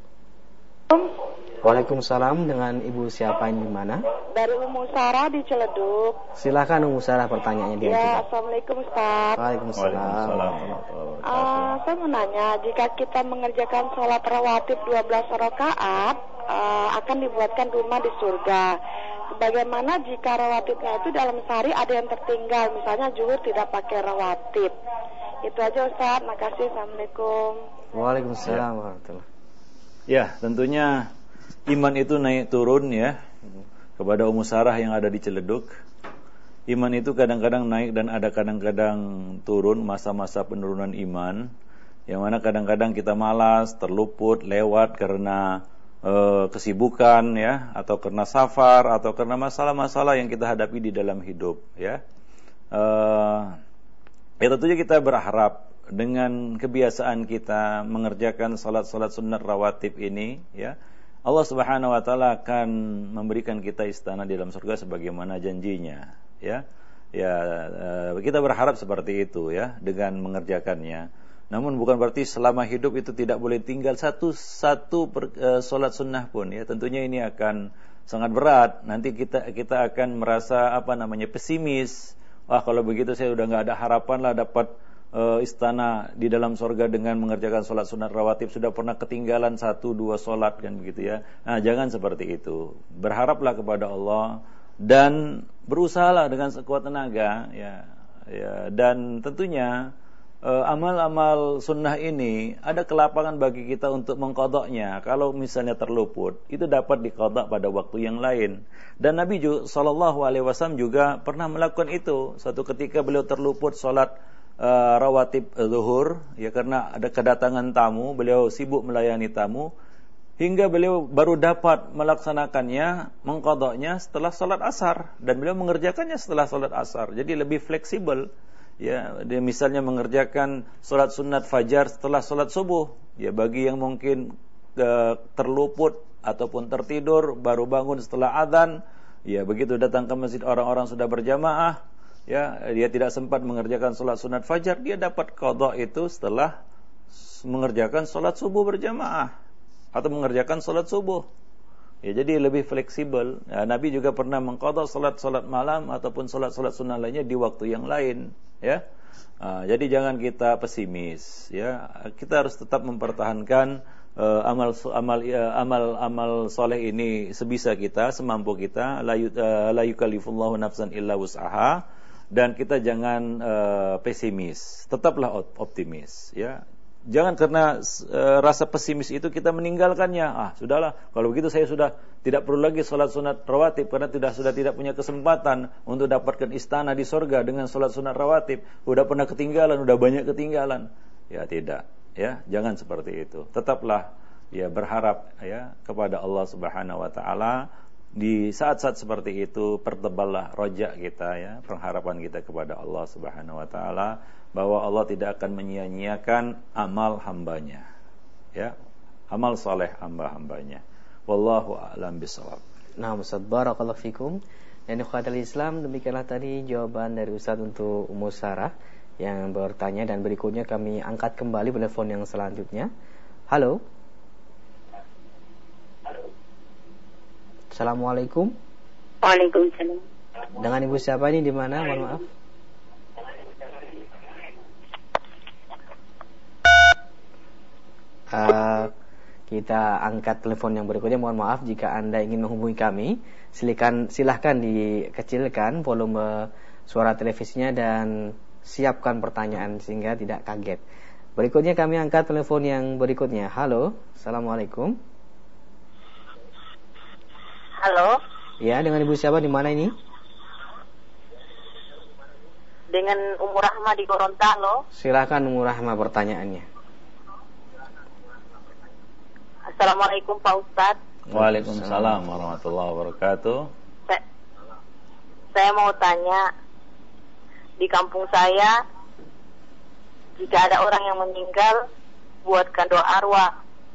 Waalaikumsalam, dengan Ibu siapa yang di mana? Dari Ummu Sarah di Ciledug. Silakan Ummu Sarah, pertanyaannya dia. Ya, Assalamualaikum Ustaz. Waalaikumsalam. Waalaikumsalam. Uh, saya mau nanya, jika kita mengerjakan sholat rawatib dua belas rakaat uh, akan dibuatkan rumah di surga. Bagaimana jika rawatibnya itu dalam sehari ada yang tertinggal, misalnya zuhur tidak pakai rawatib? Itu aja Ustaz, makasih. Assalamualaikum. Waalaikumsalam warahmatullahi. Ya, tentunya iman itu naik turun, ya. Kepada Ummu Sarah yang ada di Ciledug, iman itu kadang-kadang naik dan ada kadang-kadang turun, masa-masa penurunan iman, yang mana kadang-kadang kita malas, terluput, lewat karena e, kesibukan, ya, atau karena safar, atau karena masalah-masalah yang kita hadapi di dalam hidup, ya. E, ya tentunya kita berharap dengan kebiasaan kita mengerjakan salat-salat sunat rawatib ini, ya, Allah Subhanahu wa taala akan memberikan kita istana di dalam surga sebagaimana janjinya, ya. Ya, kita berharap seperti itu, ya, dengan mengerjakannya. Namun bukan berarti selama hidup itu tidak boleh tinggal satu satu per, uh, salat sunnah pun, ya. Tentunya ini akan sangat berat. Nanti kita kita akan merasa apa namanya pesimis. Wah, kalau begitu saya udah nggak ada harapan lah dapat uh, istana di dalam surga dengan mengerjakan salat sunat rawatib, sudah pernah ketinggalan satu dua salat, kan begitu, ya. Nah, jangan seperti itu. Berharaplah kepada Allah dan berusahalah dengan sekuat tenaga, ya, ya. Dan tentunya amal-amal sunnah ini ada kelapangan bagi kita untuk mengqadanya. Kalau misalnya terluput, itu dapat diqadha pada waktu yang lain. Dan Nabi sallallahu alaihi wasallam juga pernah melakukan itu. Suatu ketika beliau terluput salat uh, rawatib zuhur, ya karena ada kedatangan tamu, beliau sibuk melayani tamu, hingga beliau baru dapat melaksanakannya, mengqadhanya setelah salat asar, dan beliau mengerjakannya setelah salat asar. Jadi lebih fleksibel. Ya, dia misalnya mengerjakan salat sunat fajar setelah salat subuh. Ya, bagi yang mungkin uh, terluput ataupun tertidur baru bangun setelah adzan, ya begitu datang ke masjid orang-orang sudah berjamaah, ya dia tidak sempat mengerjakan salat sunat fajar, dia dapat qadha itu setelah mengerjakan salat subuh berjamaah atau mengerjakan salat subuh. Ya, jadi lebih fleksibel. Ya, Nabi juga pernah mengqadha salat-salat malam ataupun salat-salat sunnah lainnya di waktu yang lain, ya. Nah, jadi jangan kita pesimis, ya. Kita harus tetap mempertahankan uh, amal amal uh, amal amal soleh ini sebisa kita, semampu kita. La uh, yukallifullahu nafsan illa wus'aha. Dan kita jangan uh, pesimis, tetaplah optimis, ya. Jangan karena e, rasa pesimis itu kita meninggalkannya. Ah, sudahlah, kalau begitu saya sudah tidak perlu lagi salat sunat rawatib karena tidak sudah tidak punya kesempatan untuk dapatkan istana di surga dengan salat sunat rawatib. Sudah pernah ketinggalan, sudah banyak ketinggalan. Ya tidak, ya, jangan seperti itu. Tetaplah ya berharap ya kepada Allah Subhanahu wa taala. Di saat-saat seperti itu perteballah rojak kita, ya, pengharapan kita kepada Allah Subhanahu wa taala bahwa Allah tidak akan menyia-nyiakan amal hambanya, ya, amal saleh hamba-hambanya. Wallahu a'lam bishawab. Nah, Ustaz, barakallahu fikum. Dan ikhwatul Islam, demikianlah tadi jawaban dari Ustaz untuk Ummu Sarah yang bertanya, dan berikutnya kami angkat kembali telepon yang selanjutnya. Halo. Assalamualaikum. Waalaikumsalam. Dengan Ibu siapa ini, di mana? Mohon maaf. Uh, kita angkat telepon yang berikutnya. Mohon maaf jika Anda ingin menghubungi kami, silakan silahkan dikecilkan volume suara televisinya dan siapkan pertanyaan sehingga tidak kaget. Berikutnya kami angkat telepon yang berikutnya. Halo, assalamualaikum. Halo. Ya, dengan Ibu siapa, di mana ini? Dengan Ummu Rahma di Gorontalo. Silakan Ummu Rahma pertanyaannya. Assalamualaikum Pak Ustadz. Waalaikumsalam warahmatullahi wabarakatuh. Saya, saya mau tanya, di kampung saya jika ada orang yang meninggal, buatkan doa arwah.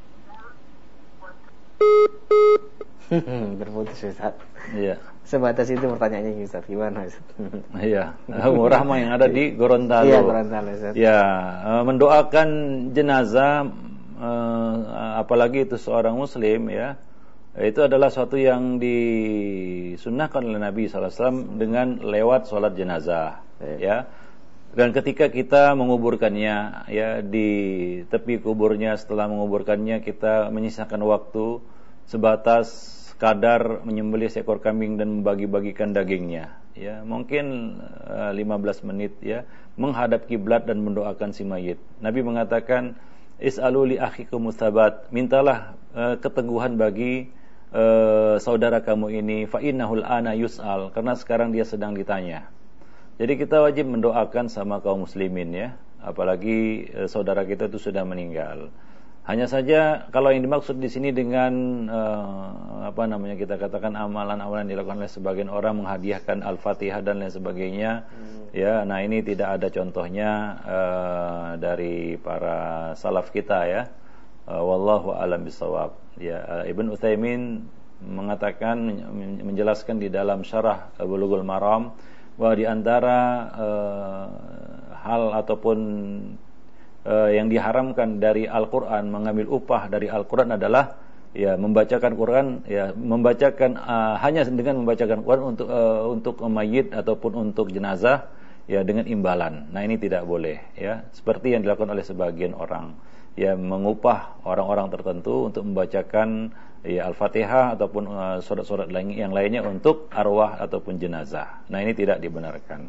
Berputus Ustaz. Iya. Sebatas itu pertanyaannya Ustaz. Gimana Ustaz? Iya. Ummu Rahma yang ada di Gorontalo. Iya, Gorontalo Ustaz. Ya, mendoakan jenazah, apalagi itu seorang muslim, ya, itu adalah suatu yang disunnahkan oleh Nabi sallallahu alaihi wasallam dengan lewat sholat jenazah, ya. Dan ketika kita menguburkannya, ya, di tepi kuburnya, setelah menguburkannya kita menyisakan waktu sebatas kadar menyembelih seekor kambing dan membagi-bagikan dagingnya, ya, mungkin uh, lima belas menit, ya, menghadap kiblat dan mendoakan si mayit. Nabi mengatakan, is'alu li akhikum tsabat, mintalah uh, keteguhan bagi uh, saudara kamu ini, fa innahul ana yus'al, karena sekarang dia sedang ditanya. Jadi kita wajib mendoakan sama kaum muslimin, ya, apalagi uh, saudara kita itu sudah meninggal. Hanya saja kalau yang dimaksud di sini dengan uh, apa namanya kita katakan amalan-amalan yang dilakukan oleh sebagian orang, menghadiahkan Al-Fatihah dan lain sebagainya, hmm. ya, nah ini tidak ada contohnya uh, dari para salaf kita, ya. Uh, wallahu a'lam bishawab. Ya, uh, Ibn Utsaimin mengatakan, menjelaskan di dalam syarah Bulughul Maram bahwa di antara uh, hal ataupun Uh, yang diharamkan dari Al-Quran, mengambil upah dari Al-Quran adalah, ya, membacakan Quran, ya, membacakan uh, hanya dengan membacakan Quran untuk uh, untuk mayit ataupun untuk jenazah, ya, dengan imbalan. Nah ini tidak boleh, ya, seperti yang dilakukan oleh sebagian orang, ya, mengupah orang-orang tertentu untuk membacakan, ya, Al-Fatihah ataupun uh, surat-surat lain yang lainnya untuk arwah ataupun jenazah. Nah ini tidak dibenarkan.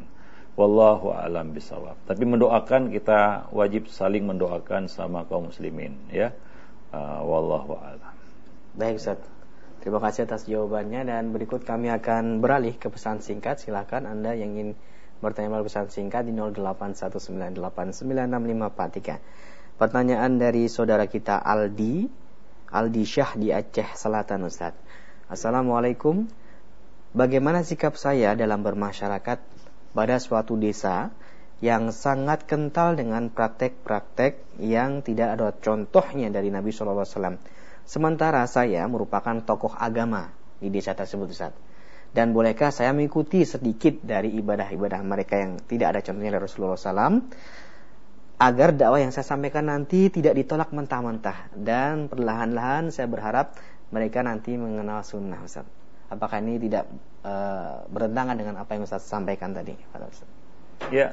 Wallahu a'lam bishawab. Tapi mendoakan, kita wajib saling mendoakan sama kaum muslimin, ya. Uh, wallahu a'lam. Baik Ustaz, terima kasih atas jawabannya. Dan berikut kami akan beralih ke pesan singkat. Silakan Anda yang ingin bertanya melalui pesan singkat di nol delapan satu sembilan delapan sembilan enam lima empat tiga. Pertanyaan dari saudara kita Aldi Aldi Syah di Aceh Selatan, Ustaz. Assalamualaikum. Bagaimana sikap saya dalam bermasyarakat pada suatu desa yang sangat kental dengan praktek-praktek yang tidak ada contohnya dari Nabi shallallahu alaihi wasallam. Sementara saya merupakan tokoh agama di desa tersebut, Ustaz. Dan bolehkah saya mengikuti sedikit dari ibadah-ibadah mereka yang tidak ada contohnya dari Rasulullah shallallahu alaihi wasallam, agar dakwah yang saya sampaikan nanti tidak ditolak mentah-mentah. Dan perlahan-lahan saya berharap mereka nanti mengenal sunnah, Ustaz. Apakah ini tidak uh, bertentangan dengan apa yang Ustaz sampaikan tadi, Pak Ustaz? Ya,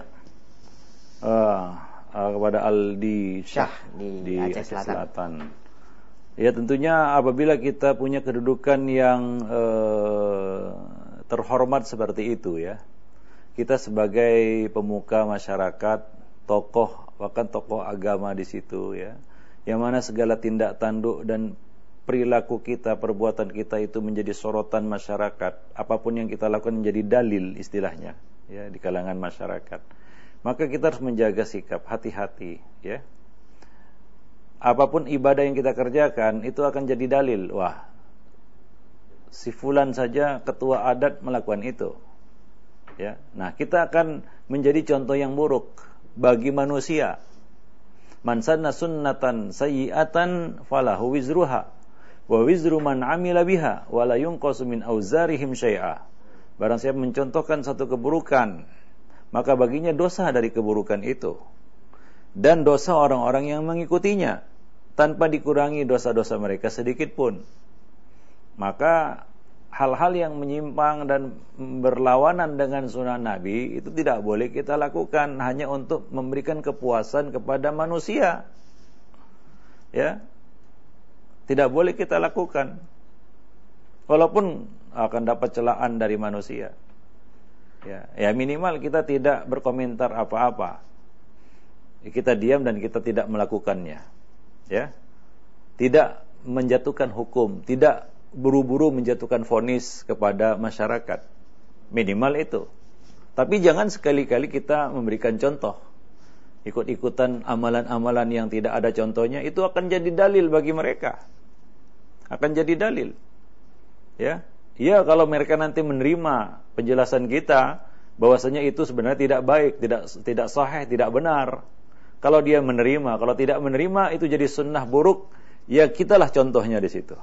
uh, uh, kepada Aldi Syah di, di Aceh Aceh Selatan. Selatan. Ya, tentunya apabila kita punya kedudukan yang uh, terhormat seperti itu, ya, kita sebagai pemuka masyarakat, tokoh, bahkan tokoh agama di situ, ya, yang mana segala tindak tanduk dan perilaku kita, perbuatan kita itu menjadi sorotan masyarakat. Apapun yang kita lakukan menjadi dalil istilahnya, ya, di kalangan masyarakat. Maka kita harus menjaga sikap, hati-hati, ya. Apapun ibadah yang kita kerjakan itu akan jadi dalil. Wah, si fulan saja ketua adat melakukan itu, ya. Nah, kita akan menjadi contoh yang buruk bagi manusia. Man sanna sunnatan sayyi'atan falahu wizruha wa wizru man amila biha wa la yunqasu min auzarihim syai'a. Barang siapa mencontohkan satu keburukan, maka baginya dosa dari keburukan itu dan dosa orang-orang yang mengikutinya, tanpa dikurangi dosa-dosa mereka sedikit pun. Maka hal-hal yang menyimpang dan berlawanan dengan sunnah Nabi itu tidak boleh kita lakukan hanya untuk memberikan kepuasan kepada manusia, ya. Tidak boleh kita lakukan, walaupun akan dapat celaan dari manusia. Ya, ya minimal kita tidak berkomentar apa-apa. Kita diam dan kita tidak melakukannya. Ya, tidak menjatuhkan hukum, tidak buru-buru menjatuhkan vonis kepada masyarakat. Minimal itu. Tapi jangan sekali-kali kita memberikan contoh. Ikut-ikutan amalan-amalan yang tidak ada contohnya, itu akan jadi dalil bagi mereka. Akan jadi dalil. Ya, ya, kalau mereka nanti menerima penjelasan kita bahwasanya itu sebenarnya tidak baik, tidak tidak sahih, tidak benar. Kalau dia menerima, kalau tidak menerima itu jadi sunnah buruk, ya kitalah contohnya di situ.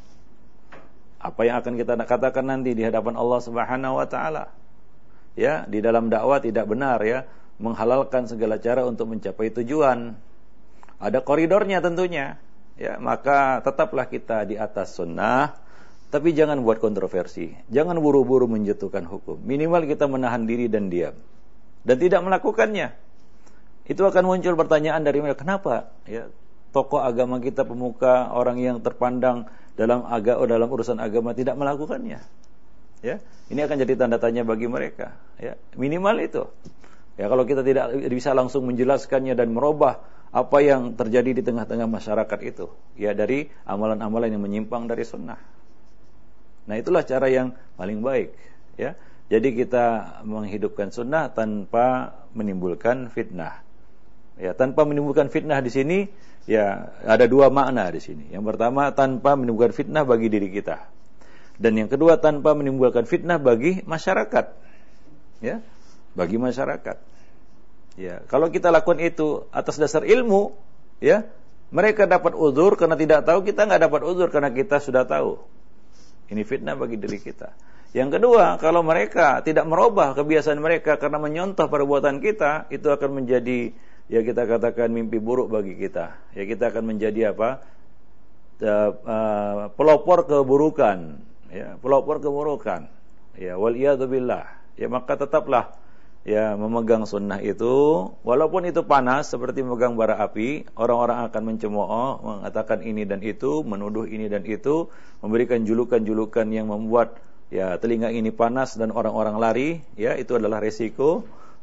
Apa yang akan kita katakan nanti di hadapan Allah Subhanahu wa taala? Ya, di dalam dakwah tidak benar, ya, menghalalkan segala cara untuk mencapai tujuan. Ada koridornya tentunya. Ya, maka tetaplah kita di atas sunnah, tapi jangan buat kontroversi. Jangan buru-buru menjatuhkan hukum. Minimal kita menahan diri dan diam dan tidak melakukannya. Itu akan muncul pertanyaan dari mereka, kenapa, ya, tokoh agama kita, pemuka, orang yang terpandang dalam agama, dalam urusan agama tidak melakukannya? Ya, ini akan jadi tanda tanya bagi mereka. Ya, minimal itu. Ya, kalau kita tidak bisa langsung menjelaskannya dan merubah apa yang terjadi di tengah-tengah masyarakat itu, ya, dari amalan-amalan yang menyimpang dari sunnah. Nah, itulah cara yang paling baik, ya. Jadi kita menghidupkan sunnah tanpa menimbulkan fitnah. Ya, tanpa menimbulkan fitnah di sini, ya, ada dua makna di sini. Yang pertama, tanpa menimbulkan fitnah bagi diri kita. Dan yang kedua, tanpa menimbulkan fitnah bagi masyarakat. Ya, bagi masyarakat. Ya, kalau kita lakukan itu atas dasar ilmu, ya, mereka dapat uzur karena tidak tahu, kita nggak dapat uzur karena kita sudah tahu. Ini fitnah bagi diri kita. Yang kedua, kalau mereka tidak merubah kebiasaan mereka karena menyontoh perbuatan kita, itu akan menjadi, ya, kita katakan mimpi buruk bagi kita. Ya, kita akan menjadi apa? Uh, uh, pelopor keburukan, ya, pelopor keburukan. Ya, wal iyadu billah. Ya, maka tetaplah, ya, memegang sunnah itu, walaupun itu panas seperti memegang bara api. Orang-orang akan mencemooh, mengatakan ini dan itu, menuduh ini dan itu, memberikan julukan-julukan yang membuat, ya, telinga ini panas dan orang-orang lari. Ya, itu adalah resiko.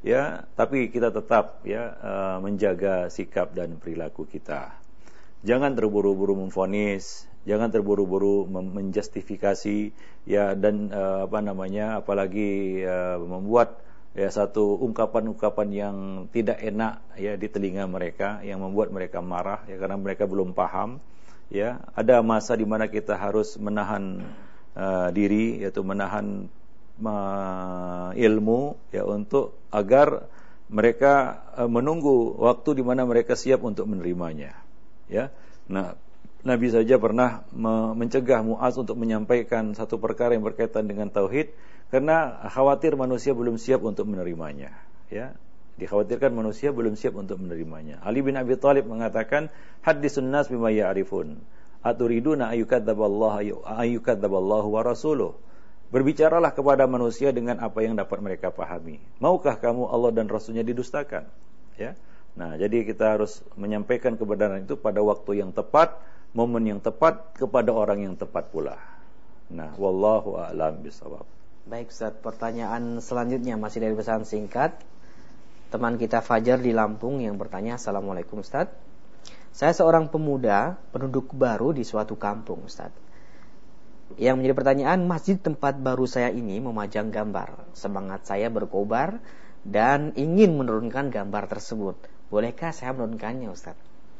ya, tapi kita tetap ya uh, menjaga sikap dan perilaku kita. Jangan terburu-buru memvonis, jangan terburu-buru menjustifikasi ya, dan uh, apa namanya apalagi uh, membuat ya satu ungkapan-ungkapan yang tidak enak ya di telinga mereka, yang membuat mereka marah ya karena mereka belum paham. Ya, ada masa di mana kita harus menahan uh, diri, yaitu menahan uh, ilmu ya, untuk agar mereka uh, menunggu waktu di mana mereka siap untuk menerimanya. Ya, nah, Nabi saja pernah me- mencegah Muaz untuk menyampaikan satu perkara yang berkaitan dengan tauhid karena khawatir manusia belum siap untuk menerimanya. Ya, dikhawatirkan manusia belum siap untuk menerimanya. Ali bin Abi Thalib mengatakan, "Haddisun nas bima ya'rifun, aturiduna ayyukadzaballahu ayyukadzaballahu wa rasuluh." Berbicaralah kepada manusia dengan apa yang dapat mereka pahami. Maukah kamu Allah dan Rasulnya didustakan? Ya. Nah, jadi kita harus menyampaikan kebenaran itu pada waktu yang tepat, momen yang tepat, kepada orang yang tepat pula. Nah, wallahu a'lam bishawab. Baik Ustaz, pertanyaan selanjutnya masih dari pesan singkat. Teman kita Fajar di Lampung yang bertanya, "Assalamualaikum Ustaz. Saya seorang pemuda penduduk baru di suatu kampung Ustaz. Yang menjadi pertanyaan, masjid tempat baru saya ini memajang gambar. Semangat saya berkobar dan ingin menurunkan gambar tersebut. Bolehkah saya menurunkannya Ustaz?"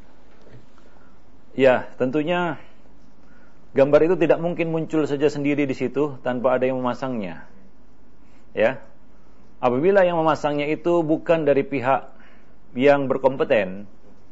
Ya, tentunya gambar itu tidak mungkin muncul saja sendiri di situ tanpa ada yang memasangnya. Ya. Apabila yang memasangnya itu bukan dari pihak yang berkompeten,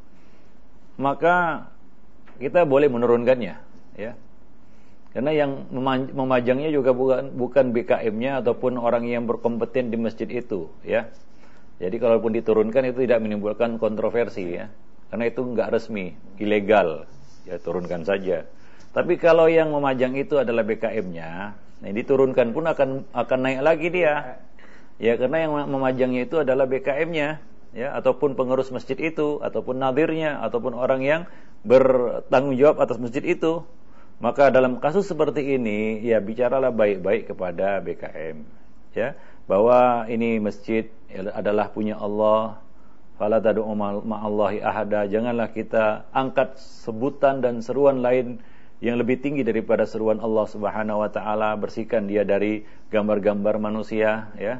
maka kita boleh menurunkannya, ya. Karena yang memajangnya juga bukan bukan B K M-nya ataupun orang yang berkompeten di masjid itu, ya. Jadi kalaupun diturunkan itu tidak menimbulkan kontroversi, ya. Karena itu enggak resmi, ilegal, ya turunkan saja. Tapi kalau yang memajang itu adalah B K M-nya, nah diturunkan pun akan akan naik lagi dia. Ya, karena yang memajangnya itu adalah B K M-nya, ya, ataupun pengurus masjid itu, ataupun nadirnya, ataupun orang yang bertanggung jawab atas masjid itu. Maka dalam kasus seperti ini, ya bicaralah baik-baik kepada B K M, ya, bahwa ini masjid adalah punya Allah. Fala tad'u ma'allahi ahada. Janganlah kita angkat sebutan dan seruan lain yang lebih tinggi daripada seruan Allah Subhanahu wa taala. Bersihkan dia dari gambar-gambar manusia, ya.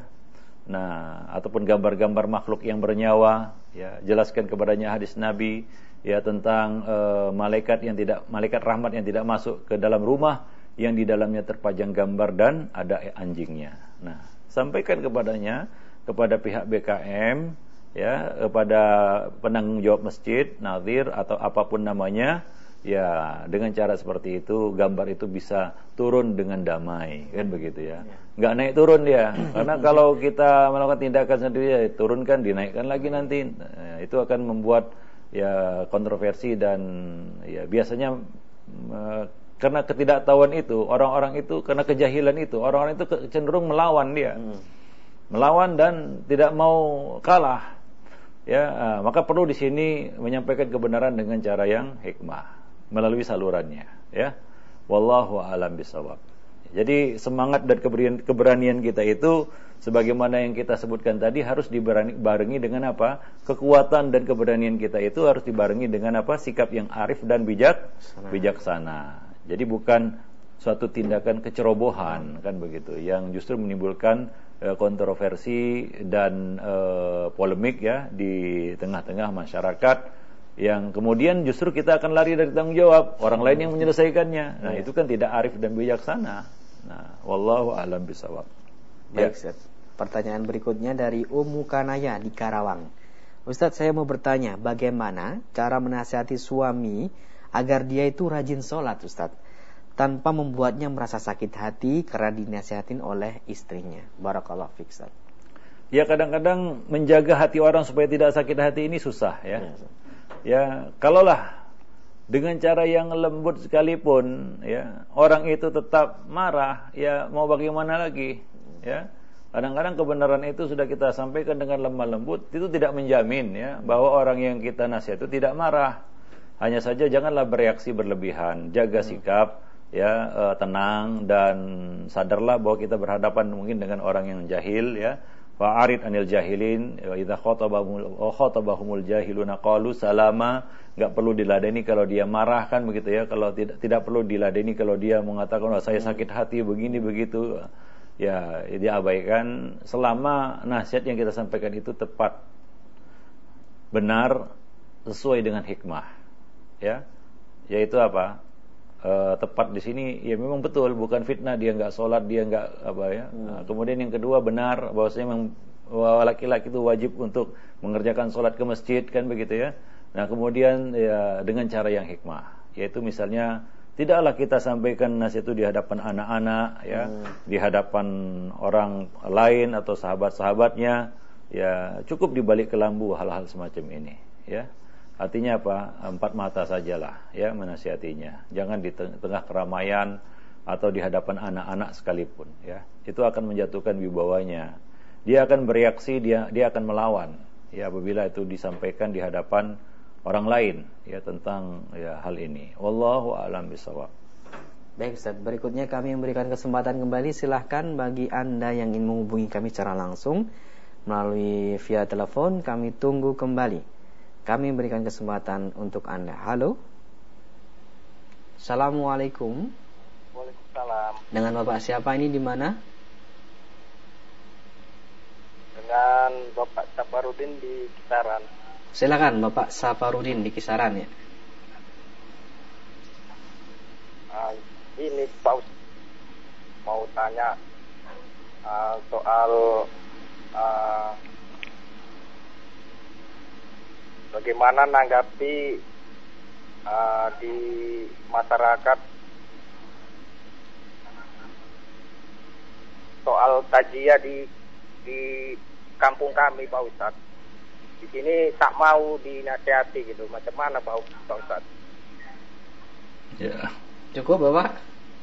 Nah, ataupun gambar-gambar makhluk yang bernyawa, ya. Jelaskan kepadanya hadis Nabi, ya, tentang uh, malaikat yang tidak malaikat rahmat yang tidak masuk ke dalam rumah yang di dalamnya terpajang gambar dan ada anjingnya. Nah, sampaikan kepadanya, kepada pihak B K M, ya, kepada penanggung jawab masjid, nadir atau apapun namanya. Ya, dengan cara seperti itu gambar itu bisa turun dengan damai, kan begitu ya. Nggak naik turun dia. Karena kalau kita melakukan tindakan sendiri, ya, turunkan, dinaikkan lagi nanti. Nah, itu akan membuat ya kontroversi dan ya biasanya uh, karena ketidaktahuan itu, orang-orang itu karena kejahilan itu, orang-orang itu cenderung melawan dia. Melawan dan tidak mau kalah. Ya, uh, maka perlu di sini menyampaikan kebenaran dengan cara yang hikmah, melalui salurannya, ya. Wallahu a'lam bishawab. Jadi semangat dan keberanian, keberanian kita itu sebagaimana yang kita sebutkan tadi harus dibarengi dengan apa? Kekuatan dan keberanian kita itu harus dibarengi dengan apa? Sikap yang arif dan bijak, bijaksana. Jadi bukan suatu tindakan kecerobohan, kan begitu, yang justru menimbulkan uh, kontroversi dan uh, polemik, ya, di tengah-tengah masyarakat, yang kemudian justru kita akan lari dari tanggung jawab, orang lain yang menyelesaikannya. Nah, itu kan tidak arif dan bijaksana. Nah, wallahu a'lam bishawab. Baik, Ustaz. Pertanyaan berikutnya dari Ummu Kanaya di Karawang. Ustaz, saya mau bertanya, bagaimana cara menasihati suami agar dia itu rajin sholat, Ustaz, tanpa membuatnya merasa sakit hati karena dinasihatin oleh istrinya? Barakallahu fiik, Ustaz. Ya, kadang-kadang menjaga hati orang supaya tidak sakit hati ini susah, ya. Ya, ya, kalaulah dengan cara yang lembut sekalipun, ya, orang itu tetap marah, ya, mau bagaimana lagi, ya. Kadang-kadang kebenaran itu sudah kita sampaikan dengan lemah lembut, itu tidak menjamin, ya, bahwa orang yang kita nasihat itu tidak marah. Hanya saja janganlah bereaksi berlebihan, jaga sikap, ya, uh, tenang, dan sadarlah bahwa kita berhadapan mungkin dengan orang yang jahil, ya. Fa'arid anil jahilin wa idza khatabahumul khatabahumul jahiluna qalu salama. Enggak perlu diladeni kalau dia marah kan begitu ya. Kalau tidak tidak perlu diladeni kalau dia mengatakan oh, saya sakit hati begini begitu. Ya, dia abaikan selama nasihat yang kita sampaikan itu tepat, benar, sesuai dengan hikmah. Ya. Yaitu apa? E, tepat di sini ya memang betul, bukan fitnah, dia enggak sholat, dia enggak apa ya. Hmm. Nah, kemudian yang kedua benar bahwasanya memang laki-laki itu wajib untuk mengerjakan sholat ke masjid kan begitu ya. Nah, kemudian ya dengan cara yang hikmah, yaitu misalnya tidaklah kita sampaikan nasihat itu di hadapan anak-anak ya, hmm. di hadapan orang lain atau sahabat-sahabatnya, ya cukup di balik kelambu hal-hal semacam ini ya. Artinya apa? Empat mata sajalah ya menasihatinya. Jangan di tengah keramaian atau di hadapan anak-anak sekalipun ya. Itu akan menjatuhkan wibawanya. Dia akan bereaksi, dia dia akan melawan ya apabila itu disampaikan di hadapan orang lain ya tentang ya hal ini. Wallahu a'lam bishawab. Baik Ustaz, berikutnya kami memberikan kesempatan kembali, silahkan bagi Anda yang ingin menghubungi kami secara langsung melalui via telepon, kami tunggu kembali. Kami berikan kesempatan untuk Anda. Halo. Assalamualaikum. Waalaikumsalam. Dengan Bapak siapa ini di mana? Dengan Bapak Saparudin di Kisaran. Silakan Bapak Saparudin di Kisaran ya. Uh, ini Pak mau tanya uh, soal uh, bagaimana nanggapi uh, di masyarakat soal tajiyah di di kampung kami Pak Ustadz. Di sini tak mau dinasihati gitu. Macam mana Pak Pak Ustadz? Ya. Cukup Bapak.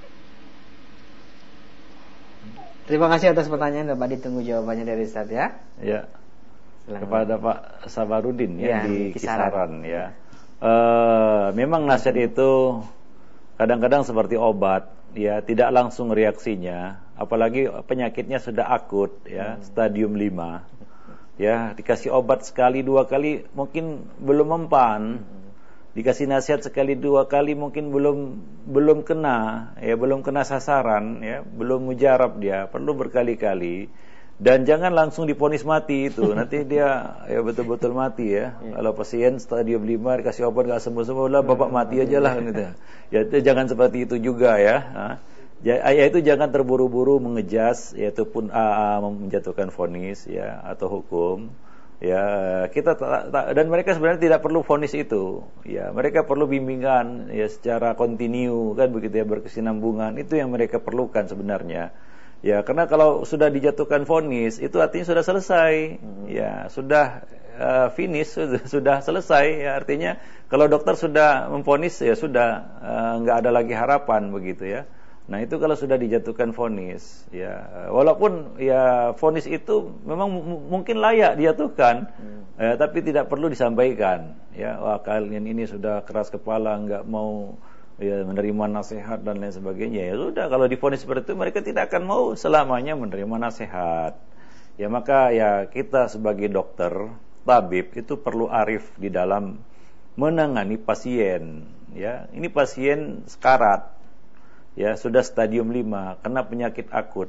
Terima kasih atas pertanyaan Bapak, ditunggu jawabannya dari Ustadz ya. Ya. Silahkan. Kepada Pak Sabarudin ya, ya di Kisaran, Kisaran ya. E, memang nasihat itu kadang-kadang seperti obat ya, tidak langsung reaksinya, apalagi penyakitnya sudah akut ya, hmm. stadium lima. Ya, dikasih obat sekali dua kali mungkin belum mempan. Hmm. Dikasih nasihat sekali dua kali mungkin belum belum kena ya, belum kena sasaran ya, belum mujarab dia, perlu berkali-kali. Dan jangan langsung divonis mati itu. Nanti dia ya betul-betul mati ya. Yeah. Kalau pasien stadium lima dikasih obat enggak sembuh-sembuh, lah bapak mati aja lah gitu. Ya itu jangan seperti itu juga ya. Ya, ya itu jangan terburu-buru mengejas yaitu pun uh, menjatuhkan vonis ya atau hukum. Ya, kita ta, ta, dan mereka sebenarnya tidak perlu vonis itu. Ya, mereka perlu bimbingan ya secara kontinu kan begitu ya, berkesinambungan. Itu yang mereka perlukan sebenarnya. Ya, karena kalau sudah dijatuhkan vonis itu artinya sudah selesai. Hmm. Ya, sudah uh, finish, sudah, sudah selesai. Ya, artinya kalau dokter sudah memvonis ya sudah enggak uh, ada lagi harapan begitu ya. Nah, itu kalau sudah dijatuhkan vonis ya, walaupun ya vonis itu memang m- mungkin layak dijatuhkan, hmm. ya, tapi tidak perlu disampaikan ya. Wah, kalian ini sudah keras kepala, enggak mau ya menerima nasihat dan lain sebagainya. Ya sudah, kalau divonis seperti itu mereka tidak akan mau selamanya menerima nasihat. Ya maka ya kita sebagai dokter, tabib itu perlu arif di dalam menangani pasien. Ya, ini pasien sekarat. Ya, sudah stadium lima, kena penyakit akut.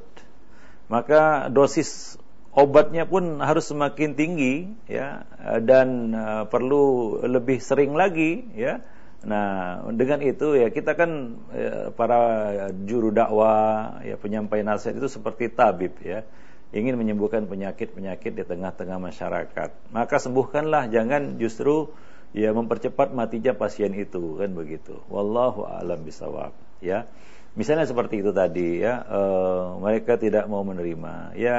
Maka dosis obatnya pun harus semakin tinggi ya, dan uh, perlu lebih sering lagi ya. Nah, dengan itu ya kita kan ya, para juru dakwah ya, penyampai nasihat itu seperti tabib ya, ingin menyembuhkan penyakit-penyakit di tengah-tengah masyarakat. Maka sembuhkanlah, jangan justru ya mempercepat matinya pasien itu, kan begitu. Wallahu a'lam bishawab ya. Misalnya seperti itu tadi ya, e, mereka tidak mau menerima. Ya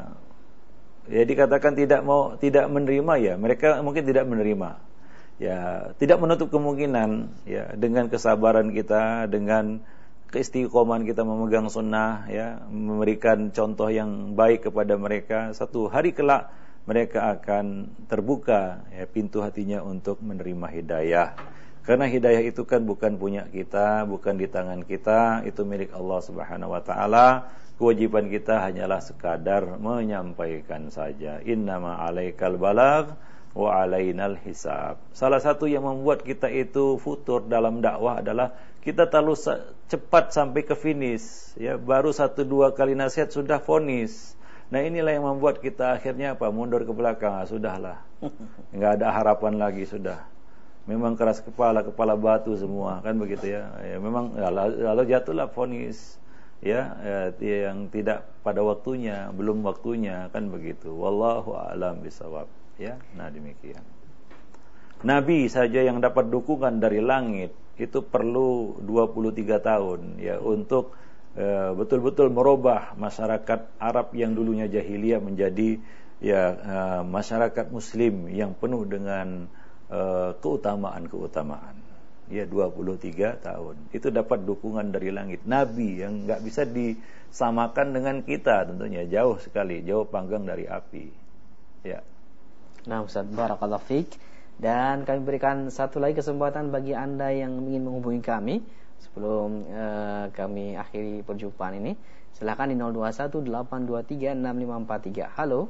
ya dikatakan tidak mau tidak menerima ya, mereka mungkin tidak menerima. Ya, tidak menutup kemungkinan ya, dengan kesabaran kita, dengan keistiqomahan kita memegang sunnah ya, memberikan contoh yang baik kepada mereka, satu hari kelak mereka akan terbuka ya pintu hatinya untuk menerima hidayah. Karena hidayah itu kan bukan punya kita, bukan di tangan kita, itu milik Allah Subhanahu wa taala, kewajiban kita hanyalah sekadar menyampaikan saja. Innama 'alaikal balagh wa 'alainal hisab. Salah satu yang membuat kita itu futur dalam dakwah adalah kita terlalu cepat sampai ke finish, ya, baru satu dua kali nasihat sudah vonis. Nah, inilah yang membuat kita akhirnya apa? Mundur ke belakang. Ah, sudahlah. Enggak ada harapan lagi sudah. Memang keras kepala, kepala batu semua, kan begitu ya. Ya memang ya, lalu jatuhlah vonis. Ya, ya, yang tidak pada waktunya, belum waktunya, kan begitu. Wallahu a'lam bishawab. Ya, nah demikian. Nabi saja yang dapat dukungan dari langit itu perlu dua puluh tiga tahun ya untuk uh, betul-betul merubah masyarakat Arab yang dulunya jahiliyah menjadi ya uh, masyarakat muslim yang penuh dengan uh, keutamaan-keutamaan. Ya, dua puluh tiga tahun. Itu dapat dukungan dari langit. Nabi yang enggak bisa disamakan dengan kita tentunya, jauh sekali, jauh panggang dari api. Ya. Nah, Ustaz, barakallahu fiik. Dan kami berikan satu lagi kesempatan bagi Anda yang ingin menghubungi kami sebelum uh, kami akhiri perjumpaan ini. Silakan di nol dua satu delapan dua tiga enam lima empat tiga. Halo.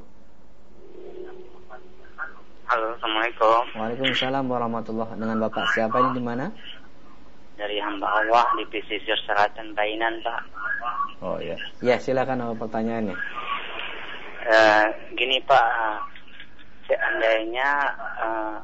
Halo, Assalamualaikum. Waalaikumsalam warahmatullahi. Dengan Bapak siapa ini, di mana? Dari hamba Allah di pesisir selatan Bainan, Pak. Oh ya. Ya, silakan apa pertanyaannya. Uh, gini Pak, seandainya uh,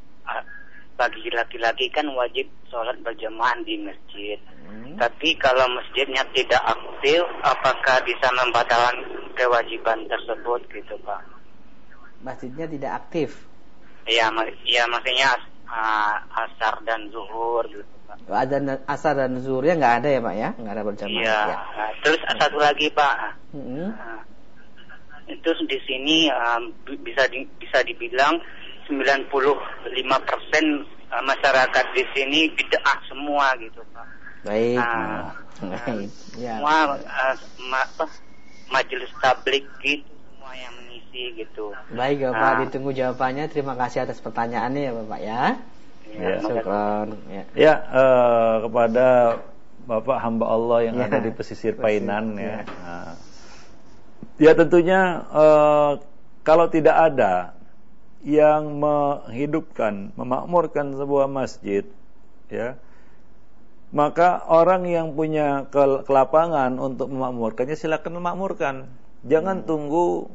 bagi laki-laki kan wajib sholat berjamaah di masjid. Hmm. Tapi kalau masjidnya tidak aktif, apakah bisa membatalkan kewajiban tersebut gitu Pak? Masjidnya tidak aktif? Iya, ya, maksudnya uh, asar dan zuhur gitu Pak. Ada asar dan zuhurnya nggak ada ya Pak ya? Nggak ada berjamaah. Iya. Ya. Nah, terus satu lagi Pak. Hmm. Uh, itu di sini uh, bisa di, bisa dibilang sembilan puluh lima persen masyarakat di sini bid'ah semua gitu Pak. Baik. Nah, Baik. Ya. Semua uh, ma, apa, majelis tablik gitu semua yang mengisi gitu. Baik Bapak, nah, ditunggu jawabannya. Terima kasih atas pertanyaannya ya Bapak ya. Ya, syukran. Ya, ya uh, kepada Bapak hamba Allah yang ya, ada di pesisir Painan ya. Ya, nah, ya tentunya uh, kalau tidak ada yang menghidupkan, memakmurkan sebuah masjid, ya, maka orang yang punya kelapangan untuk memakmurkannya silakan memakmurkan. Jangan hmm. tunggu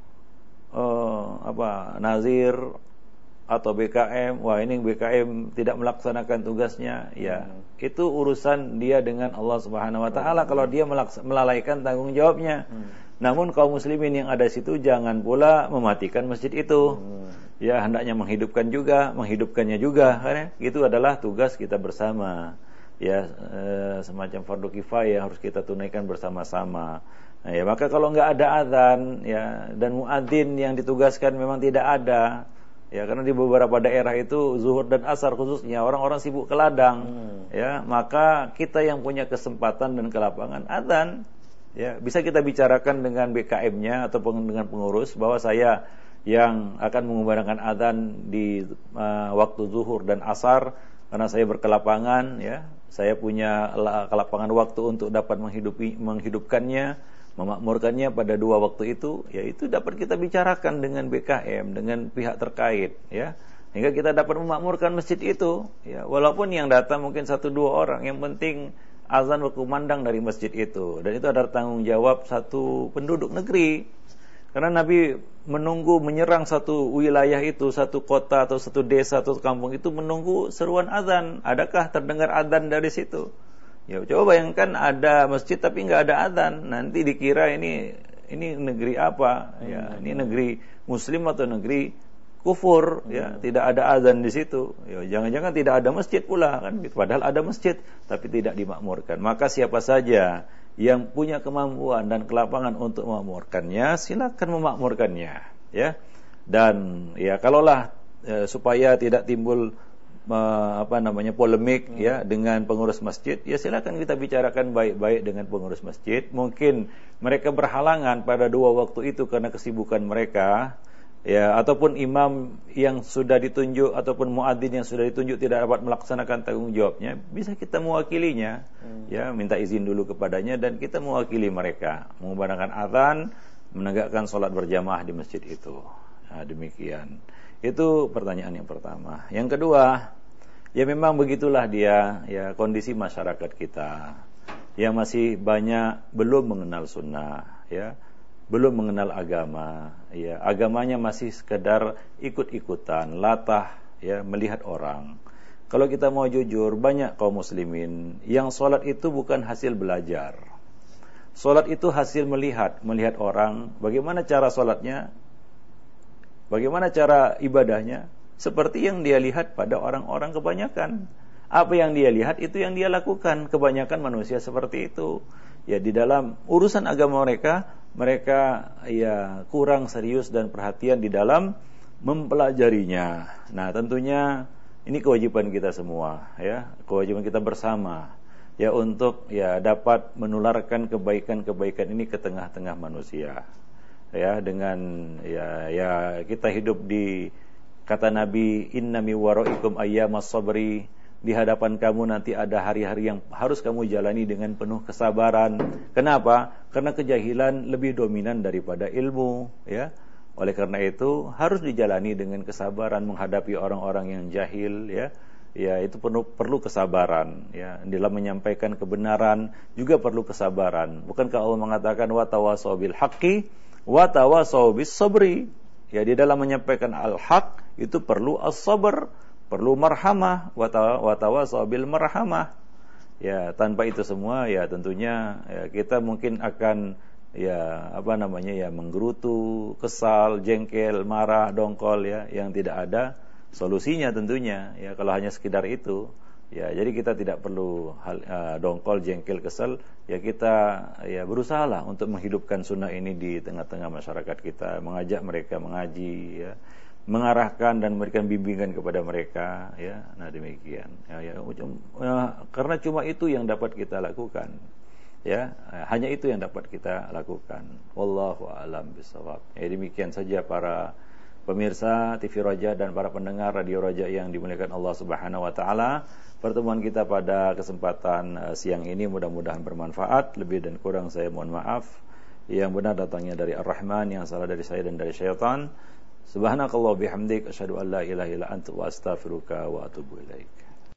uh, apa nazir atau B K M. Wah, ini B K M tidak melaksanakan tugasnya, ya hmm. itu urusan dia dengan Allah Subhanahu Wa Taala. Hmm. Kalau dia melaks- melalaikan tanggung jawabnya. Hmm. Namun kaum muslimin yang ada situ jangan pula mematikan masjid itu. Hmm. Ya, hendaknya menghidupkan juga, menghidupkannya juga, kan? Itu adalah tugas kita bersama. Ya, e, semacam fardu kifayah harus kita tunaikan bersama-sama. Nah, ya, maka kalau enggak ada azan, ya, dan muadzin yang ditugaskan memang tidak ada, ya, karena di beberapa daerah itu zuhur dan asar khususnya orang-orang sibuk ke ladang, hmm. ya, maka kita yang punya kesempatan dan kelapangan azan. Ya, bisa kita bicarakan dengan B K M-nya ataupun dengan pengurus bahwa saya yang akan mengumandangkan azan di uh, waktu zuhur dan asar karena saya berkelapangan, ya, saya punya kelapangan waktu untuk dapat menghidupi menghidupkannya, memakmurkannya pada dua waktu itu, ya, itu dapat kita bicarakan dengan B K M, dengan pihak terkait, ya, hingga kita dapat memakmurkan masjid itu, ya, walaupun yang datang mungkin satu dua orang, yang penting azan berkumandang dari masjid itu, dan itu adalah tanggung jawab satu penduduk negeri. Karena Nabi menunggu menyerang satu wilayah itu, satu kota atau satu desa atau kampung itu menunggu seruan azan. Adakah terdengar azan dari situ? Ya, coba bayangkan ada masjid tapi nggak ada azan, nanti dikira ini ini negeri apa? Ya, ini negeri Muslim atau negeri kufur, ya, tidak ada azan di situ. Ya, jangan-jangan tidak ada masjid pula, kan? Padahal ada masjid tapi tidak dimakmurkan. Maka siapa saja yang punya kemampuan dan kelapangan untuk memakmurkannya, silakan memakmurkannya, ya. Dan ya kalaulah e, supaya tidak timbul e, apa namanya polemik, hmm. ya, dengan pengurus masjid, ya silakan kita bicarakan baik-baik dengan pengurus masjid. Mungkin mereka berhalangan pada dua waktu itu karena kesibukan mereka. ya, ataupun imam yang sudah ditunjuk ataupun muadzin yang sudah ditunjuk tidak dapat melaksanakan tanggung jawabnya, bisa kita mewakilinya, hmm. ya, minta izin dulu kepadanya dan kita mewakili mereka, mengumandangkan azan, menegakkan sholat berjamaah di masjid itu. Nah, demikian. Itu pertanyaan yang pertama. Yang kedua, ya memang begitulah dia, ya, kondisi masyarakat kita yang masih banyak belum mengenal sunnah, ya, belum mengenal agama, ya, agamanya masih sekedar ikut-ikutan, latah, ya, melihat orang. Kalau kita mau jujur, banyak kaum muslimin yang sholat itu bukan hasil belajar. Sholat itu hasil melihat, melihat orang, bagaimana cara sholatnya, bagaimana cara ibadahnya, seperti yang dia lihat pada orang-orang kebanyakan. Apa yang dia lihat itu yang dia lakukan. Kebanyakan manusia seperti itu. Ya, di dalam urusan agama mereka, mereka ya kurang serius dan perhatian di dalam mempelajarinya. Nah, tentunya ini kewajiban kita semua, ya, kewajiban kita bersama, ya, untuk ya dapat menularkan kebaikan-kebaikan ini ke tengah-tengah manusia. Ya, dengan ya ya kita hidup di, kata Nabi, inna mi waraikum ayyamas sabri, di hadapan kamu nanti ada hari-hari yang harus kamu jalani dengan penuh kesabaran. Kenapa? Karena kejahilan lebih dominan daripada ilmu, ya. Oleh karena itu harus dijalani dengan kesabaran menghadapi orang-orang yang jahil, ya. Ya, itu perlu perlu kesabaran, ya. Dalam menyampaikan kebenaran juga perlu kesabaran. Bukankah Allah mengatakan wa tawasau bil haqqi wa tawasau bis sabri? Ya, di dalam menyampaikan al-haq itu perlu as-sabr, perlu marhamah, wa tawasau bil marhamah. Ya, tanpa itu semua ya tentunya ya, kita mungkin akan ya apa namanya ya menggerutu, kesal, jengkel, marah, dongkol, ya, yang tidak ada solusinya tentunya, ya, kalau hanya sekedar itu. Ya, jadi kita tidak perlu hal, uh, dongkol, jengkel, kesal, ya kita ya berusahalah untuk menghidupkan sunnah ini di tengah-tengah masyarakat kita, mengajak mereka mengaji, ya, mengarahkan dan memberikan bimbingan kepada mereka, ya. Nah, demikian. Ya, ya, uh, karena cuma itu yang dapat kita lakukan. Ya, hanya itu yang dapat kita lakukan. Wallahu a'lam bishawab. Ya, demikian saja para pemirsa T V Raja dan para pendengar Radio Raja yang dimuliakan Allah Subhanahu wa taala. Pertemuan kita pada kesempatan uh, siang ini mudah-mudahan bermanfaat. Lebih dan kurang saya mohon maaf. Yang benar datangnya dari Ar-Rahman, yang salah dari saya dan dari syaitan. Subhanakallah bihamdik asyhadu an la ilaha illa anta wa astaghfiruka wa atubu ilaik.